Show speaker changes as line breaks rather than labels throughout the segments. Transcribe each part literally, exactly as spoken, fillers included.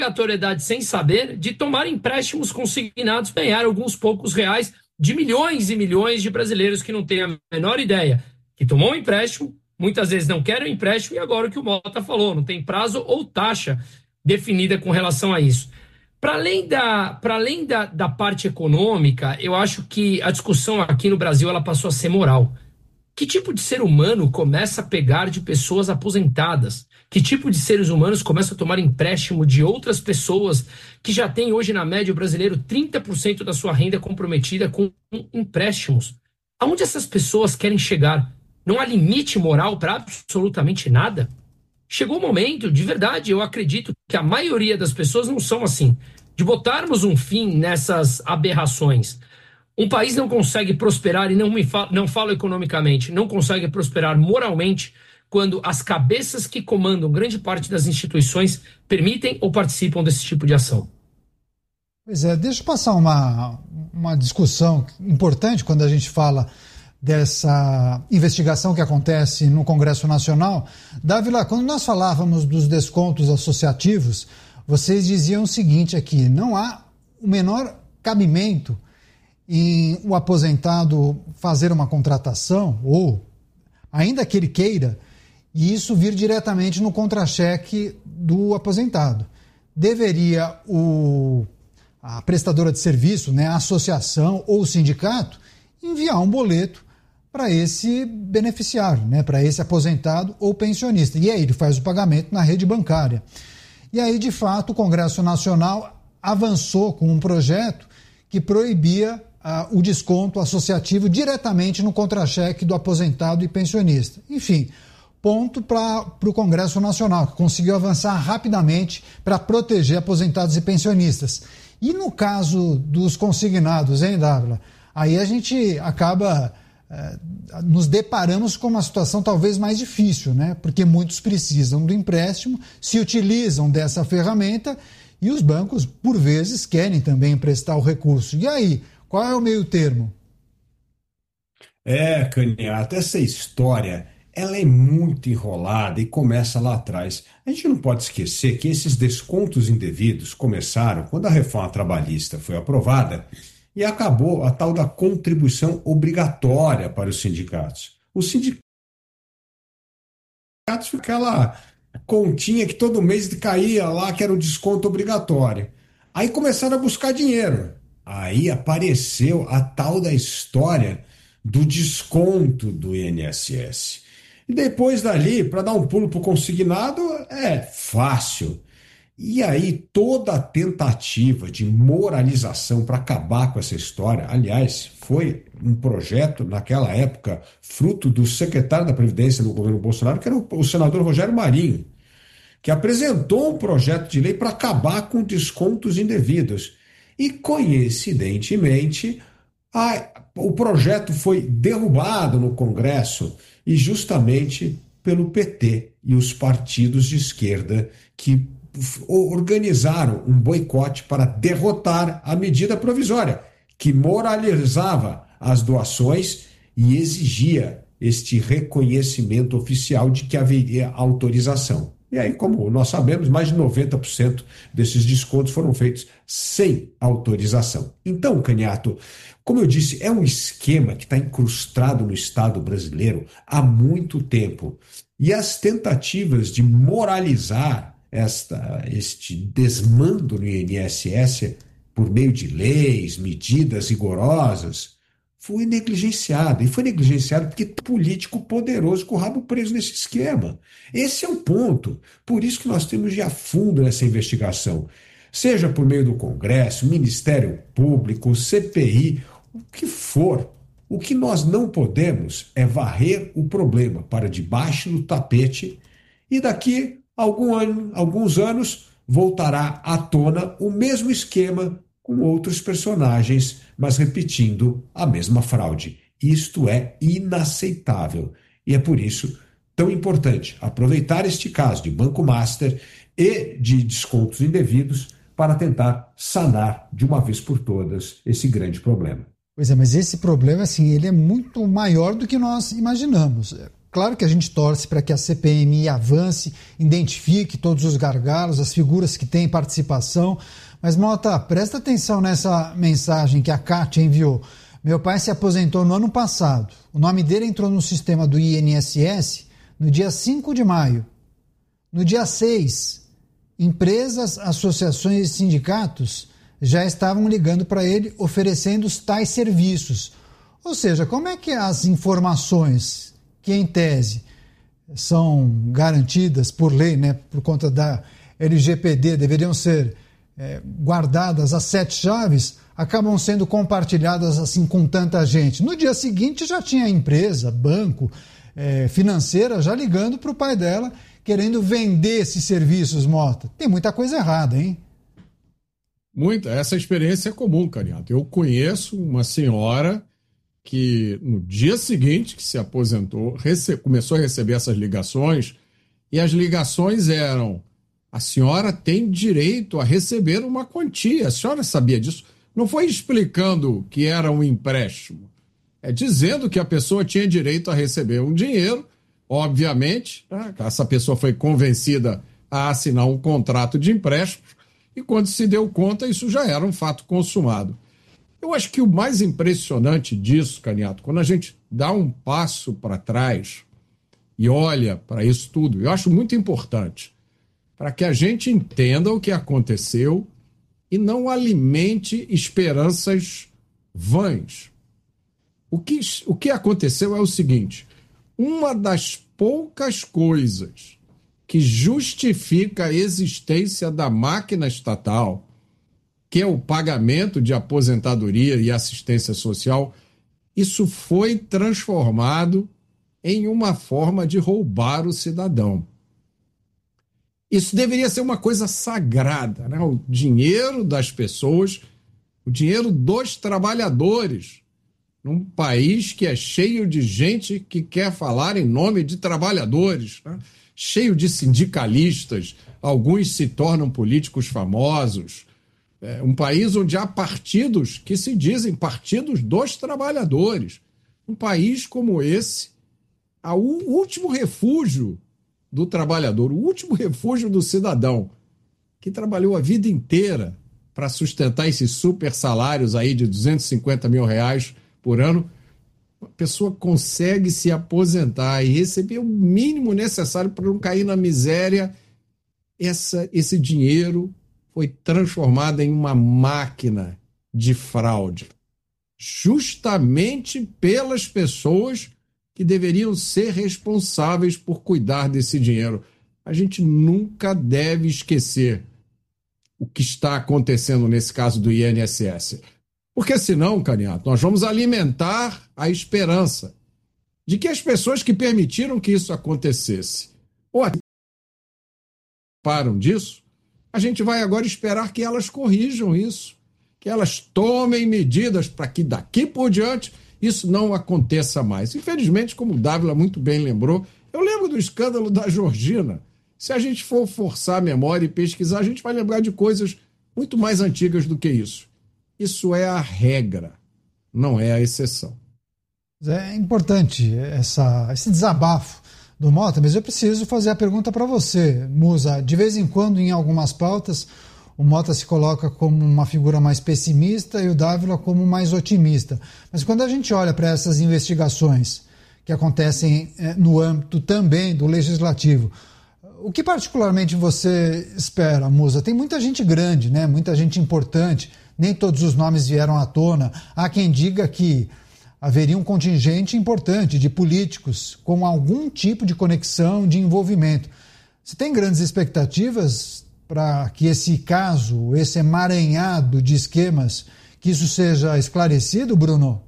obrigatoriedade sem saber de tomar empréstimos consignados, ganhar alguns poucos reais de milhões e milhões de brasileiros que não têm a menor ideia, que tomou um empréstimo, muitas vezes não querem o empréstimo, e agora o que o Mota falou, não tem prazo ou taxa definida com relação a isso. Para além, da, para além da, da parte econômica, eu acho que a discussão aqui no Brasil ela passou a ser moral. Que tipo de ser humano começa a pegar de pessoas aposentadas? Que tipo de seres humanos começa a tomar empréstimo de outras pessoas que já têm hoje, na média, o brasileiro, trinta por cento da sua renda comprometida com empréstimos? Aonde essas pessoas querem chegar? Não há limite moral para absolutamente nada? Chegou o momento, de verdade, eu acredito que a maioria das pessoas não são assim, de botarmos um fim nessas aberrações. Um país não consegue prosperar, e não, me falo, não falo economicamente, não consegue prosperar moralmente quando as cabeças que comandam grande parte das instituições permitem ou participam desse tipo de ação.
Pois é, deixa eu passar uma, uma discussão importante quando a gente fala dessa investigação que acontece no Congresso Nacional. Dávila, quando nós falávamos dos descontos associativos, vocês diziam o seguinte aqui: não há o menor cabimento em o aposentado fazer uma contratação, ou ainda que ele queira, e isso vir diretamente no contra-cheque do aposentado. Deveria o, a prestadora de serviço, né, a associação ou o sindicato, enviar um boleto para esse beneficiário, né, para esse aposentado ou pensionista. E aí ele faz o pagamento na rede bancária. E aí, de fato, o Congresso Nacional avançou com um projeto que proibia uh, o desconto associativo diretamente no contra-cheque do aposentado e pensionista. Enfim, ponto para o Congresso Nacional, que conseguiu avançar rapidamente para proteger aposentados e pensionistas. E no caso dos consignados, hein, Dávila? Aí a gente acaba... nos deparamos com uma situação talvez mais difícil, né? Porque muitos precisam do empréstimo, se utilizam dessa ferramenta e os bancos, por vezes, querem também emprestar o recurso. E aí, qual é o meio termo?
É, Caniato, essa história ela é muito enrolada e começa lá atrás. A gente não pode esquecer que esses descontos indevidos começaram quando a reforma trabalhista foi aprovada e acabou a tal da contribuição obrigatória para os sindicatos. Os sindicatos, aquela continha que todo mês caía lá, que era o desconto obrigatório. Aí começaram a buscar dinheiro. Aí apareceu a tal da história do desconto do I N S S. E depois dali, para dar um pulo para o consignado, é fácil. E aí toda a tentativa de moralização para acabar com essa história, aliás, foi um projeto naquela época, fruto do secretário da Previdência do governo Bolsonaro, que era o, o senador Rogério Marinho, que apresentou um projeto de lei para acabar com descontos indevidos. E, coincidentemente, a, o projeto foi derrubado no Congresso e justamente pelo P T e os partidos de esquerda que organizaram um boicote para derrotar a medida provisória, que moralizava as doações e exigia este reconhecimento oficial de que haveria autorização. E aí, como nós sabemos, mais de noventa por cento desses descontos foram feitos sem autorização. Então, Caniato, como eu disse, é um esquema que está incrustado no Estado brasileiro há muito tempo. E as tentativas de moralizar Esta, este desmando no I N S S por meio de leis, medidas rigorosas, foi negligenciado. E foi negligenciado porque tem político poderoso com o rabo preso nesse esquema. Esse é o ponto. Por isso que nós temos de ir a fundo nessa investigação. Seja por meio do Congresso, Ministério Público, C P I, o que for. O que nós não podemos é varrer o problema para debaixo do tapete e daqui Algum ano, alguns anos voltará à tona o mesmo esquema com outros personagens, mas repetindo a mesma fraude. Isto é inaceitável e é por isso tão importante aproveitar este caso de Banco Master e de descontos indevidos para tentar sanar de uma vez por todas esse grande problema.
Pois é, mas esse problema, assim, ele é muito maior do que nós imaginamos. Claro que a gente torce para que a C P M I avance, identifique todos os gargalos, as figuras que têm participação. Mas, Mota, presta atenção nessa mensagem que a Kátia enviou. Meu pai se aposentou no ano passado. O nome dele entrou no sistema do I N S S no dia cinco de maio. No dia seis, empresas, associações e sindicatos já estavam ligando para ele oferecendo os tais serviços. Ou seja, como é que as informações que, em tese, são garantidas por lei, né, por conta da L G P D, deveriam ser é, guardadas às sete chaves, acabam sendo compartilhadas assim com tanta gente? No dia seguinte já tinha empresa, banco, é, financeira já ligando para o pai dela, querendo vender esses serviços, Mota. Tem muita coisa errada, hein?
Muita. Essa experiência é comum, Cariato. Eu conheço uma senhora que no dia seguinte que se aposentou, rece... começou a receber essas ligações, e as ligações eram: a senhora tem direito a receber uma quantia. A senhora sabia disso? Não foi explicando que era um empréstimo, é dizendo que a pessoa tinha direito a receber um dinheiro. Obviamente, essa pessoa foi convencida a assinar um contrato de empréstimo, e quando se deu conta, isso já era um fato consumado. Eu acho que o mais impressionante disso, Caniato, quando a gente dá um passo para trás e olha para isso tudo, eu acho muito importante para que a gente entenda o que aconteceu e não alimente esperanças vãs. O que, o que aconteceu é o seguinte: uma das poucas coisas que justifica a existência da máquina estatal, que é o pagamento de aposentadoria e assistência social, isso foi transformado em uma forma de roubar o cidadão. Isso deveria ser uma coisa sagrada, né? O dinheiro das pessoas, o dinheiro dos trabalhadores, num país que é cheio de gente que quer falar em nome de trabalhadores, né? Cheio de sindicalistas, alguns se tornam políticos famosos. É um país onde há partidos que se dizem partidos dos trabalhadores. Um país como esse, o último refúgio do trabalhador, o último refúgio do cidadão, que trabalhou a vida inteira para sustentar esses super salários aí de duzentos e cinquenta mil reais por ano, a pessoa consegue se aposentar e receber o mínimo necessário para não cair na miséria. Essa, esse dinheiro foi transformado em uma máquina de fraude, justamente pelas pessoas que deveriam ser responsáveis por cuidar desse dinheiro. A gente nunca deve esquecer o que está acontecendo nesse caso do I N S S. Porque senão, Caniato, nós vamos alimentar a esperança de que as pessoas que permitiram que isso acontecesse ou param disso, a gente vai agora esperar que elas corrijam isso, que elas tomem medidas para que daqui por diante isso não aconteça mais. Infelizmente, como o Dávila muito bem lembrou, eu lembro do escândalo da Georgina. Se a gente for forçar a memória e pesquisar, a gente vai lembrar de coisas muito mais antigas do que isso. Isso é a regra, não é a exceção.
É importante essa, esse desabafo do Mota, mas eu preciso fazer a pergunta para você, Musa. De vez em quando, em algumas pautas, o Mota se coloca como uma figura mais pessimista e o Dávila como mais otimista. Mas quando a gente olha para essas investigações que acontecem no âmbito também do Legislativo, o que particularmente você espera, Musa? Tem muita gente grande, né? Muita gente importante. Nem todos os nomes vieram à tona. Há quem diga que haveria um contingente importante de políticos com algum tipo de conexão, de envolvimento. Você tem grandes expectativas para que esse caso, esse emaranhado de esquemas, que isso seja esclarecido, Bruno?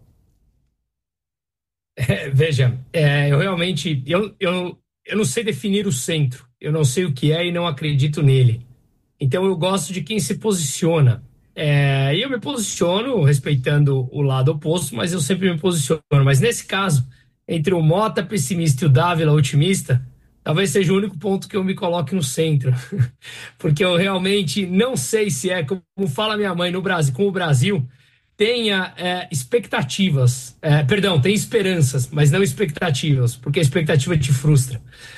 É, veja, é, eu realmente eu, eu, eu não sei definir o centro. Eu não sei o que é e não acredito nele. Então eu gosto de quem se posiciona. É, e eu me posiciono respeitando o lado oposto, mas eu sempre me posiciono. Mas nesse caso, entre o Mota pessimista e o Dávila otimista, talvez seja o único ponto que eu me coloque no centro. Porque eu realmente não sei se é, como fala minha mãe, no Brasil, com o Brasil, tenha é, expectativas, é, perdão, tem esperanças, mas não expectativas, porque a expectativa te frustra.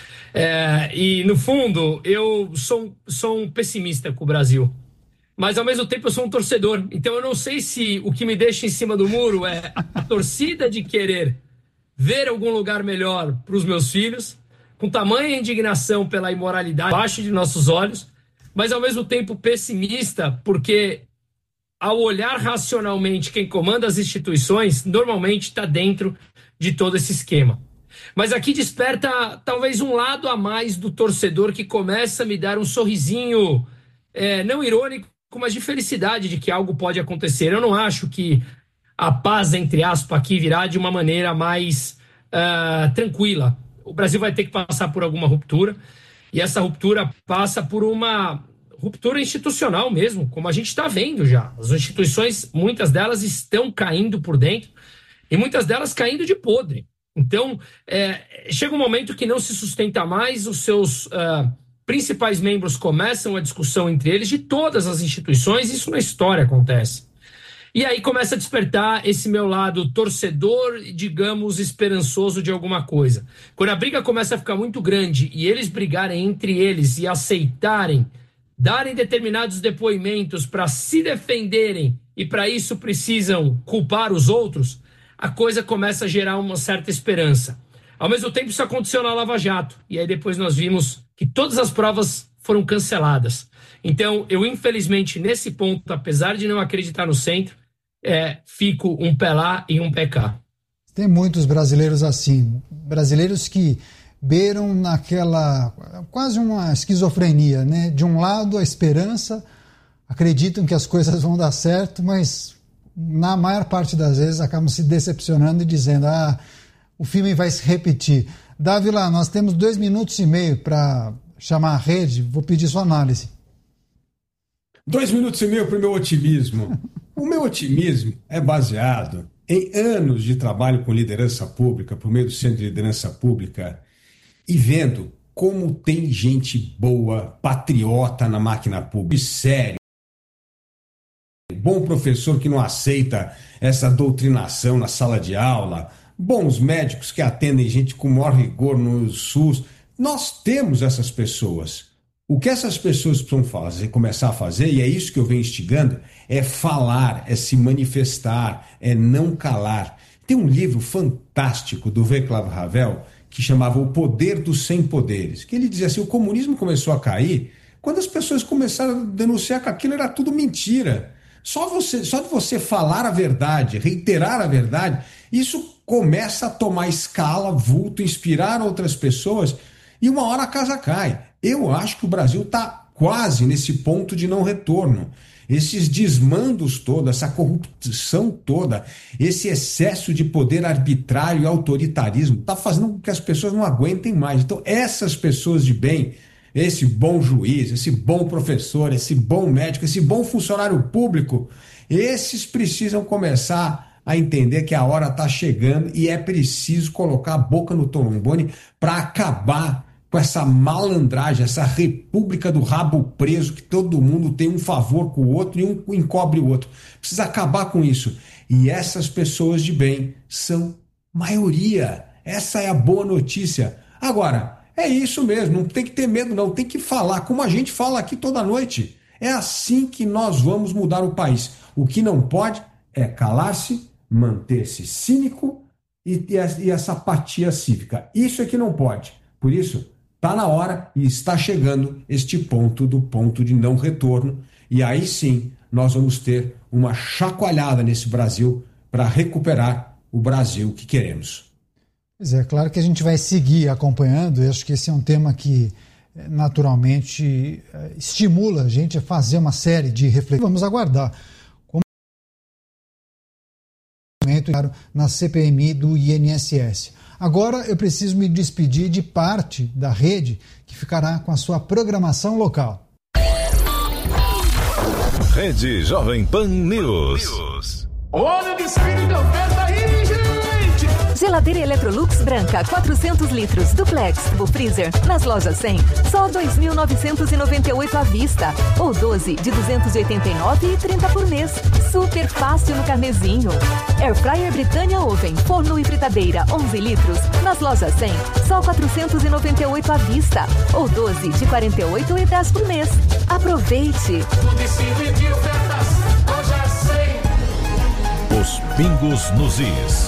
É, e, no fundo, eu sou, sou um pessimista com o Brasil, mas, ao mesmo tempo, eu sou um torcedor. Então, eu não sei se o que me deixa em cima do muro é a torcida de querer ver algum lugar melhor para os meus filhos, com tamanha indignação pela imoralidade abaixo de nossos olhos, mas, ao mesmo tempo, pessimista, porque, ao olhar racionalmente quem comanda as instituições, normalmente está dentro de todo esse esquema. Mas aqui desperta talvez um lado a mais do torcedor que começa a me dar um sorrisinho, é, não irônico, mas de felicidade de que algo pode acontecer. Eu não acho que a paz, entre aspas, aqui virá de uma maneira mais uh, tranquila. O Brasil vai ter que passar por alguma ruptura, e essa ruptura passa por uma ruptura institucional mesmo, como a gente está vendo já. As instituições, muitas delas estão caindo por dentro, e muitas delas caindo de podre. Então, é, chega um momento que não se sustenta mais, os seus uh, principais membros começam a discussão entre eles de todas as instituições, isso na história acontece. E aí começa a despertar esse meu lado torcedor, digamos, esperançoso de alguma coisa. Quando a briga começa a ficar muito grande e eles brigarem entre eles e aceitarem, darem determinados depoimentos para se defenderem e para isso precisam culpar os outros, a coisa começa a gerar uma certa esperança. Ao mesmo tempo, isso aconteceu na Lava Jato. E aí depois nós vimos que todas as provas foram canceladas. Então, eu infelizmente, nesse ponto, apesar de não acreditar no centro, é, fico um pé lá e um pé cá.
Tem muitos brasileiros assim. Brasileiros que beiram naquela... quase uma esquizofrenia, né? De um lado, a esperança, acreditam que as coisas vão dar certo, mas... na maior parte das vezes acabam se decepcionando e dizendo, ah, o filme vai se repetir. Dávila, nós temos dois minutos e meio para chamar a rede, vou pedir sua análise.
Dois minutos e meio para o meu otimismo. O meu otimismo é baseado em anos de trabalho com liderança pública, por meio do Centro de Liderança Pública, e vendo como tem gente boa, patriota na máquina pública, sério. Bom professor que não aceita essa doutrinação na sala de aula, bons médicos que atendem gente com maior rigor no SUS. Nós temos essas pessoas. O que essas pessoas precisam fazer, começar a fazer, e é isso que eu venho instigando, é falar, é se manifestar, é não calar. Tem um livro fantástico do Václav Havel que chamava O Poder dos Sem Poderes, que ele dizia assim, o comunismo começou a cair quando as pessoas começaram a denunciar que aquilo era tudo mentira. Só, você, só de você falar a verdade, reiterar a verdade, isso começa a tomar escala, vulto, inspirar outras pessoas e uma hora a casa cai. Eu acho que o Brasil está quase nesse ponto de não retorno. Esses desmandos todos, essa corrupção toda, esse excesso de poder arbitrário e autoritarismo está fazendo com que as pessoas não aguentem mais. Então essas pessoas de bem... esse bom juiz, esse bom professor, esse bom médico, esse bom funcionário público, esses precisam começar a entender que a hora está chegando e é preciso colocar a boca no trombone para acabar com essa malandragem, essa república do rabo preso, que todo mundo tem um favor com o outro e um encobre o outro. Precisa acabar com isso. E essas pessoas de bem são maioria. Essa é a boa notícia. Agora... é isso mesmo, não tem que ter medo não, tem que falar, como a gente fala aqui toda noite. É assim que nós vamos mudar o país. O que não pode é calar-se, manter-se cínico e, e essa apatia cívica. Isso é que não pode. Por isso, está na hora e está chegando este ponto do ponto de não retorno. E aí sim, nós vamos ter uma chacoalhada nesse Brasil para recuperar o Brasil que queremos.
Pois é, claro que a gente vai seguir acompanhando, eu acho que esse é um tema que naturalmente estimula a gente a fazer uma série de reflexões. Vamos aguardar como na C P M I do I N S S. Agora eu preciso me despedir de parte da rede que ficará com a sua programação local.
Rede Jovem Pan News.
Olha o distrito de oferta aí, gente!
Geladeira Electrolux branca, quatrocentos litros, duplex, tubo freezer, nas lojas cem, só dois mil novecentos e noventa e oito à vista, ou doze de duzentos e oitenta e nove e trinta por mês. Super fácil no carnezinho. Air Fryer Britânia Oven, forno e fritadeira, onze litros, nas lojas cem, só quatrocentos e noventa e oito à vista, ou doze de quarenta e oito e dez por mês. Aproveite!
Os pingos nos is.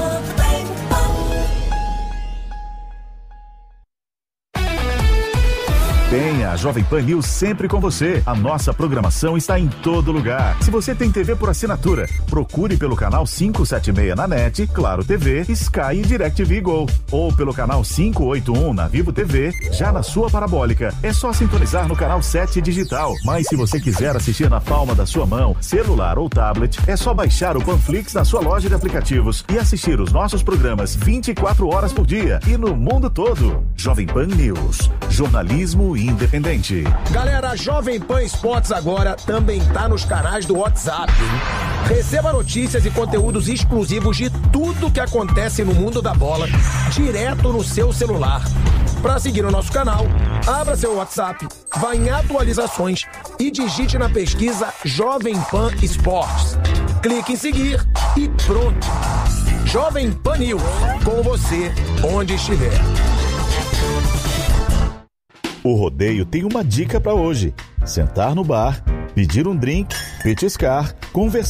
Tenha a Jovem Pan News sempre com você. A nossa programação está em todo lugar. Se você tem T V por assinatura, procure pelo canal quinhentos e setenta e seis na NET, Claro T V, Sky e DirecTV Go. Ou pelo canal quinhentos e oitenta e um na Vivo T V, já na sua parabólica. É só sintonizar no canal sete digital. Mas se você quiser assistir na palma da sua mão, celular ou tablet, é só baixar o Panflix na sua loja de aplicativos e assistir os nossos programas vinte e quatro horas por dia e no mundo todo. Jovem Pan News. Jornalismo independente.
Galera, a Jovem Pan Esportes agora também tá nos canais do WhatsApp. Receba notícias e conteúdos exclusivos de tudo que acontece no mundo da bola, direto no seu celular. Para seguir o nosso canal, abra seu WhatsApp, vá em atualizações e digite na pesquisa Jovem Pan Esportes. Clique em seguir e pronto. Jovem Pan News, com você onde estiver.
O Rodeio tem uma dica para hoje. Sentar no bar, pedir um drink, petiscar, conversar.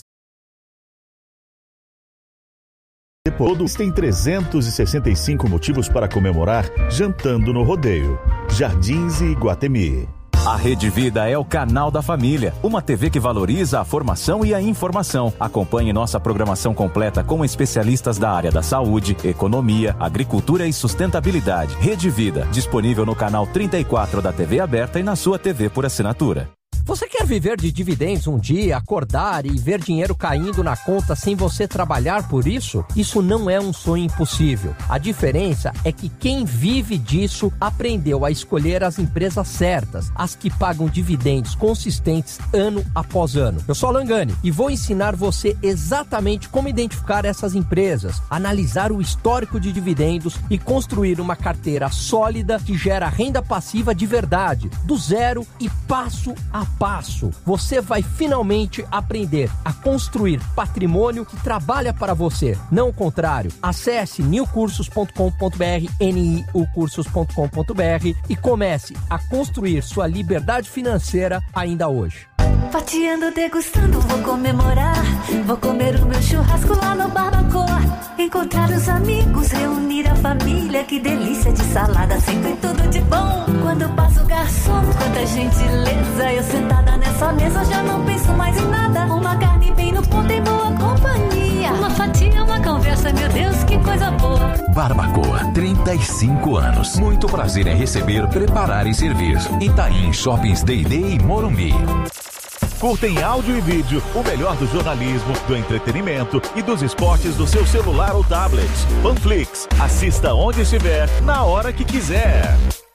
Todos têm trezentos e sessenta e cinco motivos para comemorar jantando no Rodeio. Jardins e Iguatemi.
A Rede Vida é o canal da família, uma T V que valoriza a formação e a informação. Acompanhe nossa programação completa com especialistas da área da saúde, economia, agricultura e sustentabilidade. Rede Vida, disponível no canal trinta e quatro da T V aberta e na sua T V por assinatura.
Você quer viver de dividendos um dia, acordar e ver dinheiro caindo na conta sem você trabalhar por isso? Isso não é um sonho impossível. A diferença é que quem vive disso aprendeu a escolher as empresas certas, as que pagam dividendos consistentes ano após ano. Eu sou Alan Gani e vou ensinar você exatamente como identificar essas empresas, analisar o histórico de dividendos e construir uma carteira sólida que gera renda passiva de verdade, do zero e passo a passo. Você vai finalmente aprender a construir patrimônio que trabalha para você, não o contrário. Acesse new cursos ponto com ponto br, n i u cursos ponto com ponto br e comece a construir sua liberdade financeira ainda hoje.
Fatiando, degustando, vou comemorar. Vou comer o meu churrasco lá no Barbacoa. Encontrar os amigos, reunir a família. Que delícia de salada, sempre tudo de bom. Quando passa o garçom, quanta gentileza. Eu sentada nessa mesa já não penso mais em nada. Uma carne bem no ponto em boa companhia. Uma fatia, uma conversa, meu Deus, que coisa boa.
Barbacoa, trinta e cinco anos. Muito prazer em receber, preparar e servir. Itaim Shoppings D e D e Morumbi.
Curta em áudio e vídeo o melhor do jornalismo, do entretenimento e dos esportes do seu celular ou tablet. Panflix. Assista onde estiver, na hora que quiser.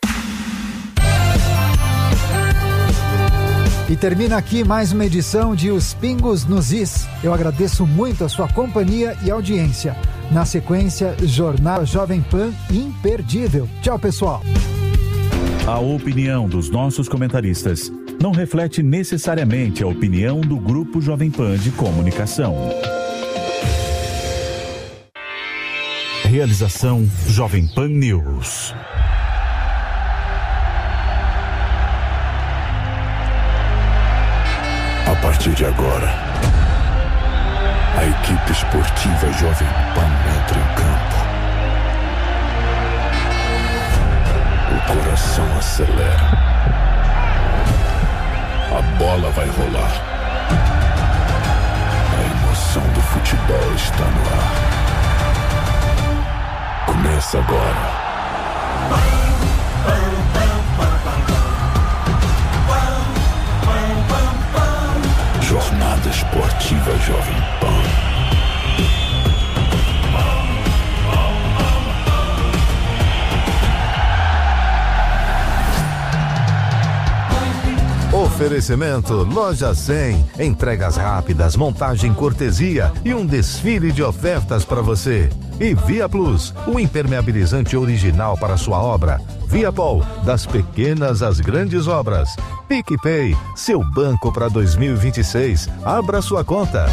E termina aqui mais uma edição de Os Pingos nos Is. Eu agradeço muito a sua companhia e audiência. Na sequência, Jornal Jovem Pan imperdível. Tchau, pessoal.
A opinião dos nossos comentaristas não reflete necessariamente a opinião do Grupo Jovem Pan de Comunicação. Realização Jovem Pan News.
A partir de agora, a equipe esportiva Jovem Pan entra em campo. O coração acelera. A bola vai rolar. A emoção do futebol está no ar. Começa agora. Jornada Esportiva Jovem Pan.
Oferecimento Loja cem, entregas rápidas, montagem cortesia e um desfile de ofertas para você. E Via Plus, o impermeabilizante original para sua obra. Viapol, das pequenas às grandes obras. PicPay, seu banco para dois mil e vinte e seis. Abra sua conta.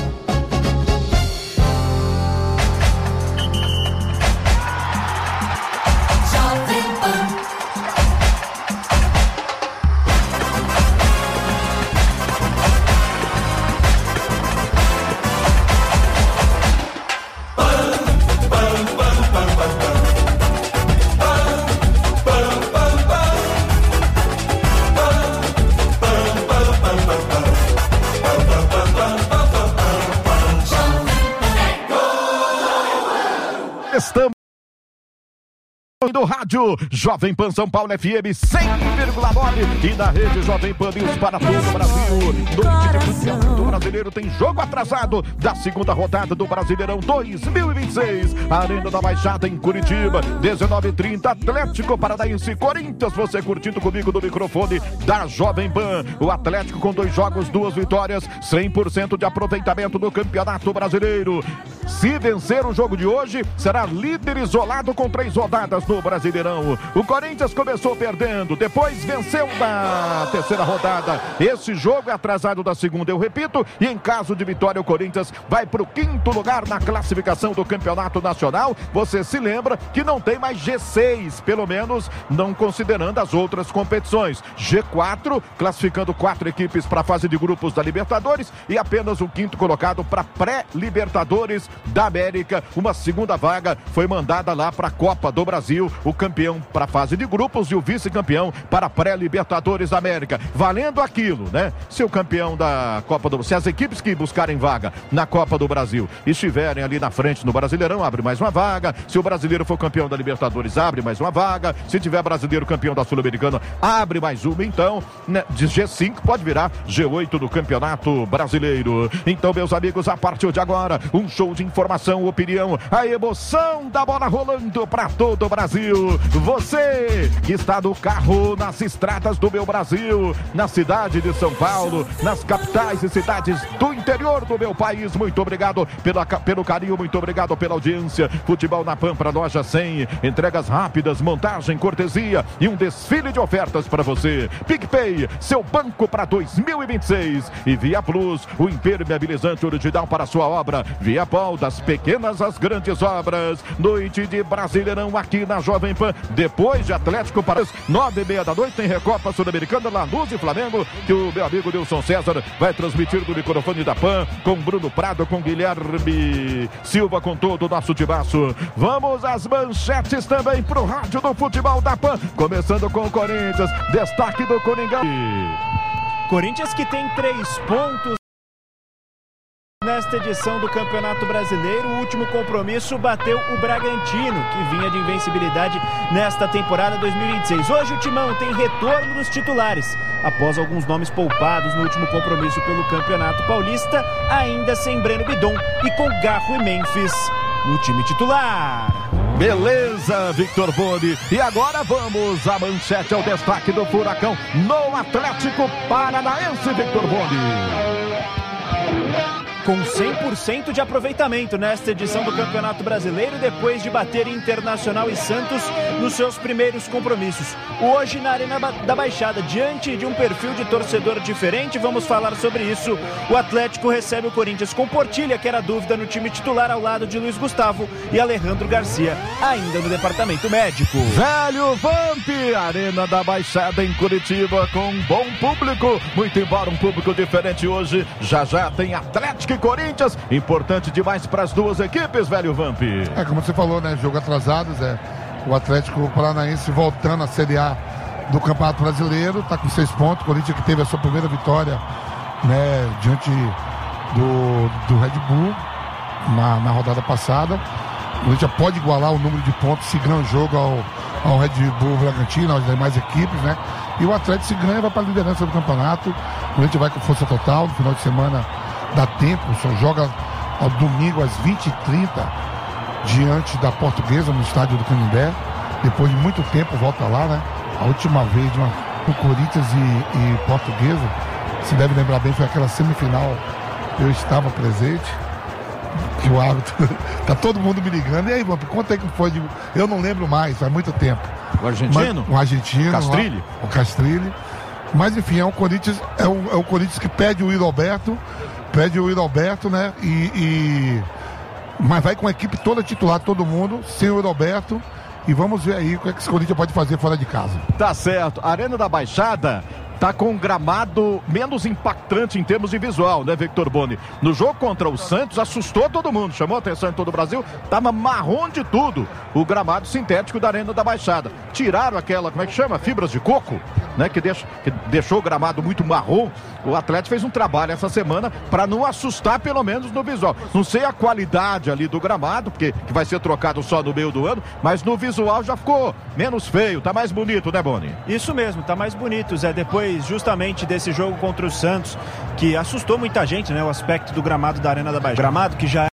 Estamos do rádio Jovem Pan São Paulo F M cem vírgula nove e na rede Jovem Pan News para todo o Brasil. Noite de Campeonato Brasileiro tem jogo atrasado da segunda rodada do Brasileirão dois mil e vinte e seis. Arena da Baixada em Curitiba, dezenove e trinta, Atlético Paranaense Corinthians. Você curtindo comigo no microfone da Jovem Pan. O Atlético com dois jogos, duas vitórias, cem por cento de aproveitamento no Campeonato Brasileiro. Se vencer o jogo de hoje, será líder isolado com três rodadas no Brasileirão. O Corinthians começou perdendo, depois venceu na terceira rodada. Esse jogo é atrasado da segunda, eu repito, e em caso de vitória o Corinthians vai para o quinto lugar na classificação do Campeonato Nacional. Você se lembra que não tem mais G seis, pelo menos não considerando as outras competições. G quatro, classificando quatro equipes para a fase de grupos da Libertadores e apenas o quinto colocado para pré-Libertadores da América. Uma segunda vaga foi mandada lá para a Copa do Brasil. O campeão para a fase de grupos e o vice-campeão para a pré-Libertadores da América. Valendo aquilo, né? Se o campeão da Copa do... Se as equipes que buscarem vaga na Copa do Brasil estiverem ali na frente no Brasileirão, abre mais uma vaga. Se o brasileiro for campeão da Libertadores, abre mais uma vaga. Se tiver brasileiro campeão da Sul-Americana, abre mais uma. Então, né, de G cinco pode virar G oito do Campeonato Brasileiro. Então, meus amigos, a partir de agora, um show de informação, opinião, a emoção da bola rolando para todo o Brasil. Você que está no carro, nas estradas do meu Brasil, na cidade de São Paulo, nas capitais e cidades do interior do meu país, muito obrigado pela, pelo carinho, muito obrigado pela audiência. Futebol na Pan para Loja cem, entregas rápidas, montagem, cortesia e um desfile de ofertas para você. PicPay, seu banco para dois mil e vinte e seis. E Via Plus, o impermeabilizante original para sua obra. Viapol, das pequenas às grandes obras. Noite de Brasileirão aqui na Jovem Pan, depois de Atlético para nove e meia da noite, tem Recopa Sul-Americana, Lanús e Flamengo, que o meu amigo Nilson César vai transmitir do microfone da Pan, com Bruno Prado, com Guilherme Silva, com todo o nosso timaço. Vamos às manchetes também pro rádio do futebol da Pan, começando com o Corinthians, destaque do Coringão.
Corinthians que tem três pontos nesta edição do Campeonato Brasileiro. O último compromisso bateu o Bragantino, que vinha de invencibilidade nesta temporada dois mil e vinte e seis. Hoje o Timão tem retorno dos titulares, após alguns nomes poupados no último compromisso pelo Campeonato Paulista, ainda sem Breno Bidon e com Garro e Memphis no time titular.
Beleza, Victor Boni. E agora vamos à manchete, ao destaque do Furacão no Atlético Paranaense, Victor Boni.
Com cem por cento de aproveitamento nesta edição do Campeonato Brasileiro, depois de bater Internacional e Santos nos seus primeiros compromissos. Hoje na Arena da Baixada, diante de um perfil de torcedor diferente, vamos falar sobre isso. O Atlético recebe o Corinthians com Portilha, que era dúvida no time titular, ao lado de Luiz Gustavo e Alejandro Garcia, ainda no departamento médico.
Velho Vamp, Arena da Baixada em Curitiba, com um bom público, muito embora um público diferente hoje. Já já tem Atlético e Corinthians, importante demais para as duas equipes, velho Vamp.
É, como você falou, né, jogo atrasado, Zé. O Atlético Paranaense voltando à Série A do Campeonato Brasileiro, está com seis pontos. O Corinthians que teve a sua primeira vitória, né, diante do, do Red Bull na, na rodada passada. O Corinthians pode igualar o número de pontos se ganhar o jogo ao, ao Red Bull Bragantino, às demais equipes, né? E o Atlético se ganha, vai para a liderança do campeonato. O Corinthians vai com força total, no final de semana dá tempo, só joga ao domingo às vinte e trinta diante da Portuguesa no estádio do Canindé. Depois de muito tempo volta lá, né? A última vez uma, o Corinthians e, e Portuguesa se deve lembrar bem, foi aquela semifinal, eu estava presente, que o árbitro, tá todo mundo me ligando, e aí, Vamp, conta aí que foi, de... eu não lembro mais, faz muito tempo.
O argentino?
Mas, o argentino.
Castrilli?
Lá, o Castrilli. Mas enfim, é o Corinthians, é o, é o Corinthians que pede o Yuri Alberto, pede o Yuri Alberto, né? E, e... Mas vai com a equipe toda titular, todo mundo, sem o Yuri Alberto. E vamos ver aí o que, é que esse Corinthians pode fazer fora de casa.
Tá certo. Arena da Baixada tá com um gramado menos impactante em termos de visual, né, Victor Boni? No jogo contra o Santos, assustou todo mundo, chamou a atenção em todo o Brasil, tava marrom de tudo o gramado sintético da Arena da Baixada. Tiraram aquela, como é que chama? Fibras de coco, né, que, deixa, que deixou o gramado muito marrom. O Atlético fez um trabalho essa semana para não assustar, pelo menos no visual. Não sei a qualidade ali do gramado, porque que vai ser trocado só no meio do ano, mas no visual já ficou menos feio, tá mais bonito, né, Boni?
Isso mesmo, tá mais bonito, Zé. Depois justamente desse jogo contra o Santos, que assustou muita gente, né? O aspecto do gramado da Arena da Baixada. Gramado que já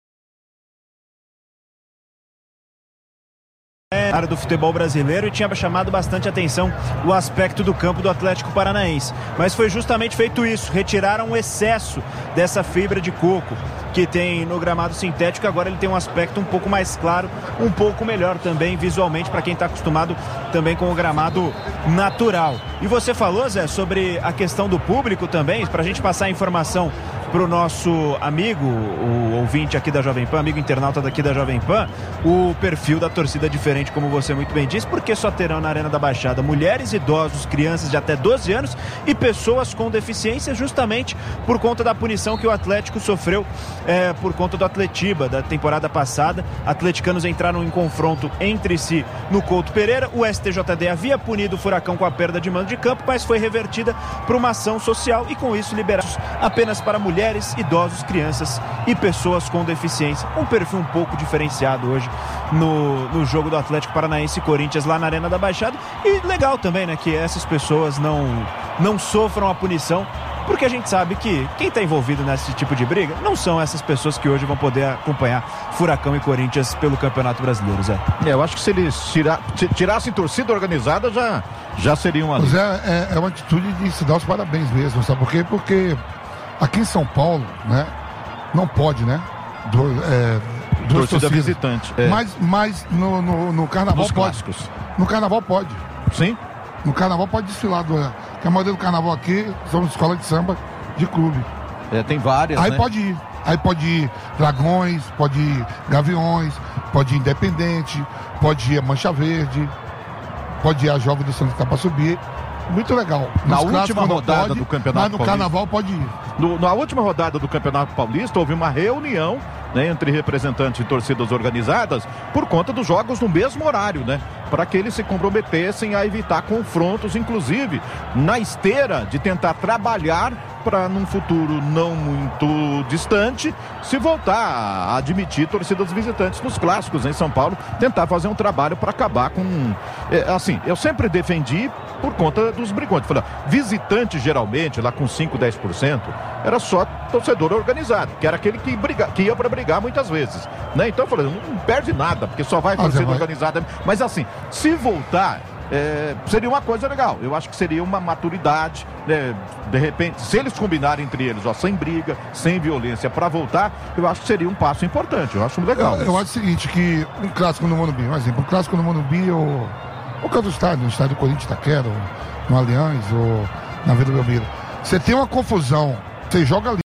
é área do futebol brasileiro e tinha chamado bastante atenção o aspecto do campo do Atlético Paranaense. Mas foi justamente feito isso, retiraram o excesso dessa fibra de coco que tem no gramado sintético. Agora ele tem um aspecto um pouco mais claro, um pouco melhor também visualmente para quem está acostumado também com o gramado natural. E você falou, Zé, sobre a questão do público também, para a gente passar a informação para o nosso amigo, o ouvinte aqui da Jovem Pan, amigo internauta daqui da Jovem Pan, o perfil da torcida diferente, como você muito bem disse, porque só terão na Arena da Baixada mulheres, idosos, crianças de até doze anos e pessoas com deficiência, justamente por conta da punição que o Atlético sofreu é, por conta do Atletiba da temporada passada. Atleticanos entraram em confronto entre si no Couto Pereira. O S T J D havia punido o Furacão com a perda de mando de campo, mas foi revertida por uma ação social e com isso liberados apenas para mulheres, idosos, crianças e pessoas com deficiência. Um perfil um pouco diferenciado hoje no, no jogo do Atlético Paranaense e Corinthians lá na Arena da Baixada. E legal também, né, que essas pessoas não, não sofram a punição, porque a gente sabe que quem está envolvido nesse tipo de briga não são essas pessoas que hoje vão poder acompanhar Furacão e Corinthians pelo Campeonato Brasileiro, Zé.
É, eu acho que se eles tira, tirassem torcida organizada já, já seria uma...
Mas é, é, é uma atitude de se dar os parabéns mesmo, sabe por quê? Porque aqui em São Paulo, né, não pode, né? Do, é,
duas torcida torcidas. Visitante. É.
Mas, mas no, no, no Carnaval
Nos
pode.
Clássicos.
No Carnaval pode.
Sim.
No Carnaval pode desfilar. Do, porque a maioria do Carnaval aqui são escolas de samba de clube.
É, tem várias,
Aí
né?
pode ir. Aí pode ir Dragões, pode ir Gaviões, pode ir Independente, pode ir a Mancha Verde, pode ir a Jovem do Santo para subir. Muito legal.
Na
Nos
última rodada
pode,
do Campeonato
Mas no
Paulista,
Carnaval pode ir.
No, na última rodada do Campeonato Paulista houve uma reunião, né, entre representantes de torcidas organizadas por conta dos jogos no mesmo horário, né? Para que eles se comprometessem a evitar confrontos, inclusive na esteira de tentar trabalhar para num futuro não muito distante se voltar a admitir torcidas visitantes nos clássicos em São Paulo, tentar fazer um trabalho para acabar com... É, assim, eu sempre defendi por conta dos brigantes. Falei, visitante geralmente, lá com cinco, dez por cento, era só torcedor organizado, que era aquele que, briga, que ia para brigar muitas vezes, né? Então eu falei, não, não perde nada, porque só vai torcida vai. organizada. Mas assim, se voltar, é, seria uma coisa legal. Eu acho que seria uma maturidade, né? De repente, se eles combinarem entre eles, ó, sem briga, sem violência, para voltar, eu acho que seria um passo importante. Eu acho legal.
Eu, eu acho o seguinte, que um clássico no Morumbi, um exemplo, um clássico no Morumbi ou ou caso do estádio, no estádio do Corinthians Itaquera, ou no Allianz, ou na Vila Belmiro. Você tem uma confusão, você joga ali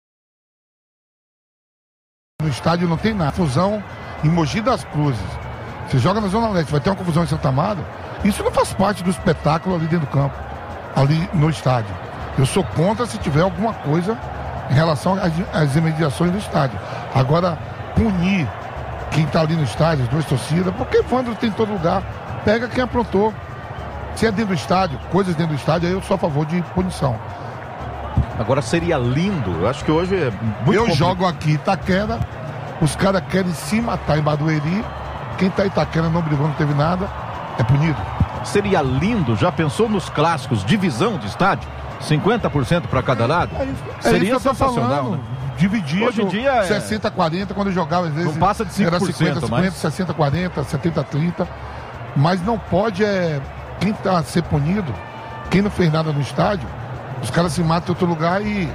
no estádio, não tem nada. Confusão em Mogi das Cruzes. Você joga na Zona Leste, vai ter uma confusão em Santa Amaro. Isso não faz parte do espetáculo ali dentro do campo, ali no estádio. Eu sou contra se tiver alguma coisa em relação às, às imediações do estádio. Agora, punir quem está ali no estádio, as duas torcidas, porque Vandro tem em todo lugar. Pega quem aprontou. Se é dentro do estádio, coisas dentro do estádio, aí eu sou a favor de punição.
Agora seria lindo, eu acho que hoje é muito
Eu
complicado.
jogo aqui Itaquera, os caras querem se matar em Barueri, quem tá em Itaquera não brigou, não teve nada, é punido.
Seria lindo, já pensou nos clássicos, divisão de estádio? cinquenta por cento para cada lado?
É, é
seria
isso que eu tô
sensacional,
falando.
né?
Dividido,
Hoje em dia é...
sessenta a quarenta, quando eu jogava às vezes
não passa de cinco por cento,
era cinquenta a cinquenta,
mas...
sessenta a quarenta, setenta a trinta. Mas não pode, é, quem está a ser punido, quem não fez nada no estádio, os caras se matam em outro lugar e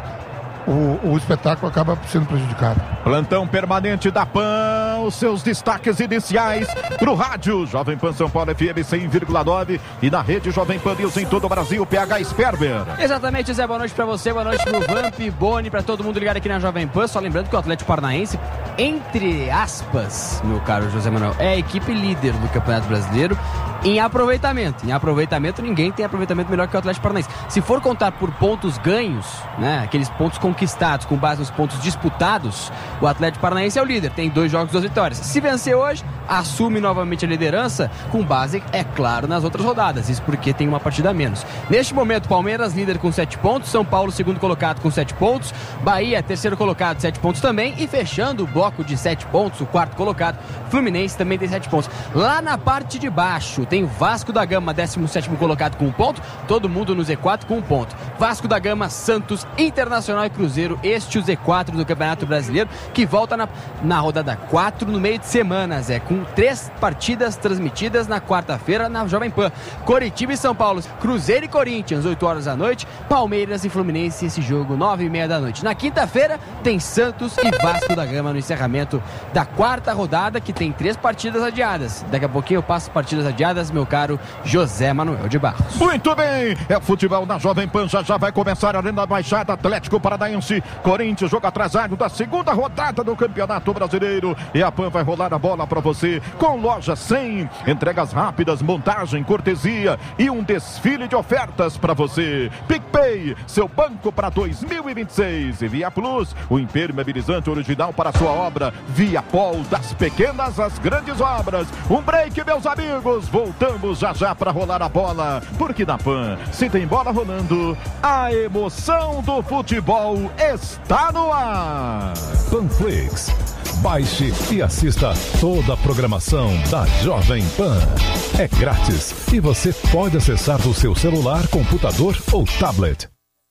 o, o espetáculo acaba sendo prejudicado.
Plantão permanente da PAN, os seus destaques iniciais pro rádio Jovem Pan São Paulo F M cem vírgula nove e na rede Jovem Pan News em todo o Brasil, P H Sperber.
Exatamente, Zé, boa noite pra você, boa noite pro Vamp, Boni, pra todo mundo ligado aqui na Jovem Pan. Só lembrando que o Atlético Paranaense, entre aspas, meu caro José Manuel, é a equipe líder do Campeonato Brasileiro em aproveitamento. Em aproveitamento, ninguém tem aproveitamento melhor que o Atlético Paranaense. Se for contar por pontos ganhos, né, aqueles pontos conquistados com base nos pontos disputados, o Atlético Paranaense é o líder, tem dois jogos, duas vitórias. Se vencer hoje, assume novamente a liderança, com base, é claro, nas outras rodadas. Isso porque tem uma partida a menos. Neste momento, Palmeiras líder com sete pontos, São Paulo segundo colocado com sete pontos, Bahia terceiro colocado, sete pontos também, e fechando o bloco de sete pontos, o quarto colocado, Fluminense também tem sete pontos. Lá na parte de baixo, tem o Vasco da Gama, décimo sétimo colocado com um ponto, todo mundo no Z quatro com um ponto. Vasco da Gama, Santos, Internacional e Cruzeiro, este o Z quatro do Campeonato Brasileiro, que volta na, na rodada quatro no meio de semana, Zé, com três partidas transmitidas na quarta-feira na Jovem Pan. Coritiba e São Paulo, Cruzeiro e Corinthians, oito horas da noite, Palmeiras e Fluminense, esse jogo, nove e meia da noite. Na quinta-feira, tem Santos e Vasco da Gama no encerramento da quarta rodada, que tem três partidas adiadas. Daqui a pouquinho eu passo partidas adiadas, meu caro José Manuel de Barros.
Muito bem, é futebol na Jovem Pan, já já vai começar a Arena da Baixada, Atlético Paranaense, Corinthians, jogo atrasado da segunda rodada do Campeonato Brasileiro, e a PAN vai rolar a bola para você com Loja cem, entregas rápidas, montagem, cortesia e um desfile de ofertas para você. PicPay, seu banco para dois mil e vinte e seis, e Via Plus, o impermeabilizante original para sua obra. Via Pol, das pequenas às grandes obras. Um break, meus amigos, voltamos já já para rolar a bola, porque na PAN, se tem bola rolando, a emoção do futebol está no ar.
Panflix. Baixe e assista toda a programação da Jovem Pan. É grátis e você pode acessar do seu celular, computador ou tablet.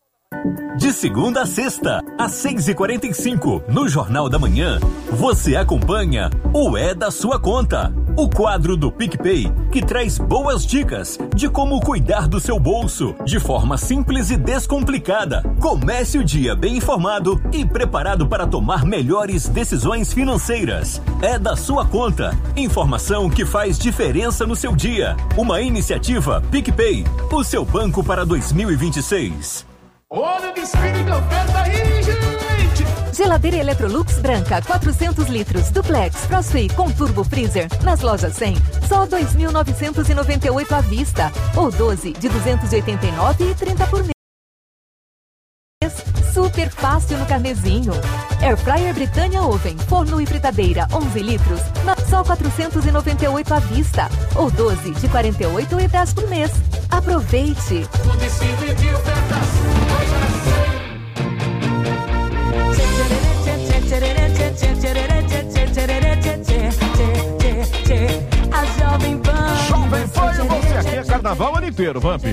De segunda a sexta, às seis e quarenta e cinco, no Jornal da Manhã, você acompanha o É da Sua Conta, o quadro do PicPay que traz boas dicas de como cuidar do seu bolso de forma simples e descomplicada. Comece o dia bem informado e preparado para tomar melhores decisões financeiras. É da Sua Conta, informação que faz diferença no seu dia. Uma iniciativa PicPay, o seu banco para dois mil e vinte e seis.
Olha o desfile de oferta aí, gente!
Geladeira Electrolux branca, quatrocentos litros, duplex, Crossway com Turbo Freezer, nas lojas cem, só dois mil novecentos e noventa e oito à vista, ou doze de duzentos e oitenta e nove e trinta por mês. Super fácil no carnezinho. Air Fryer Britânia Oven, forno e fritadeira, onze litros, na só quatrocentos e noventa e oito à vista, ou doze de quarenta e oito e dez por mês. Aproveite!
O desfile de ofertas.
A Jovem Pan. Jovem Pan e você aqui é carnaval o ano inteiro, Vamp.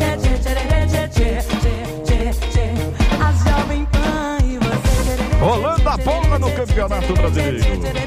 A Jovem Pan e você.
Rolando a bola no Campeonato Brasileiro.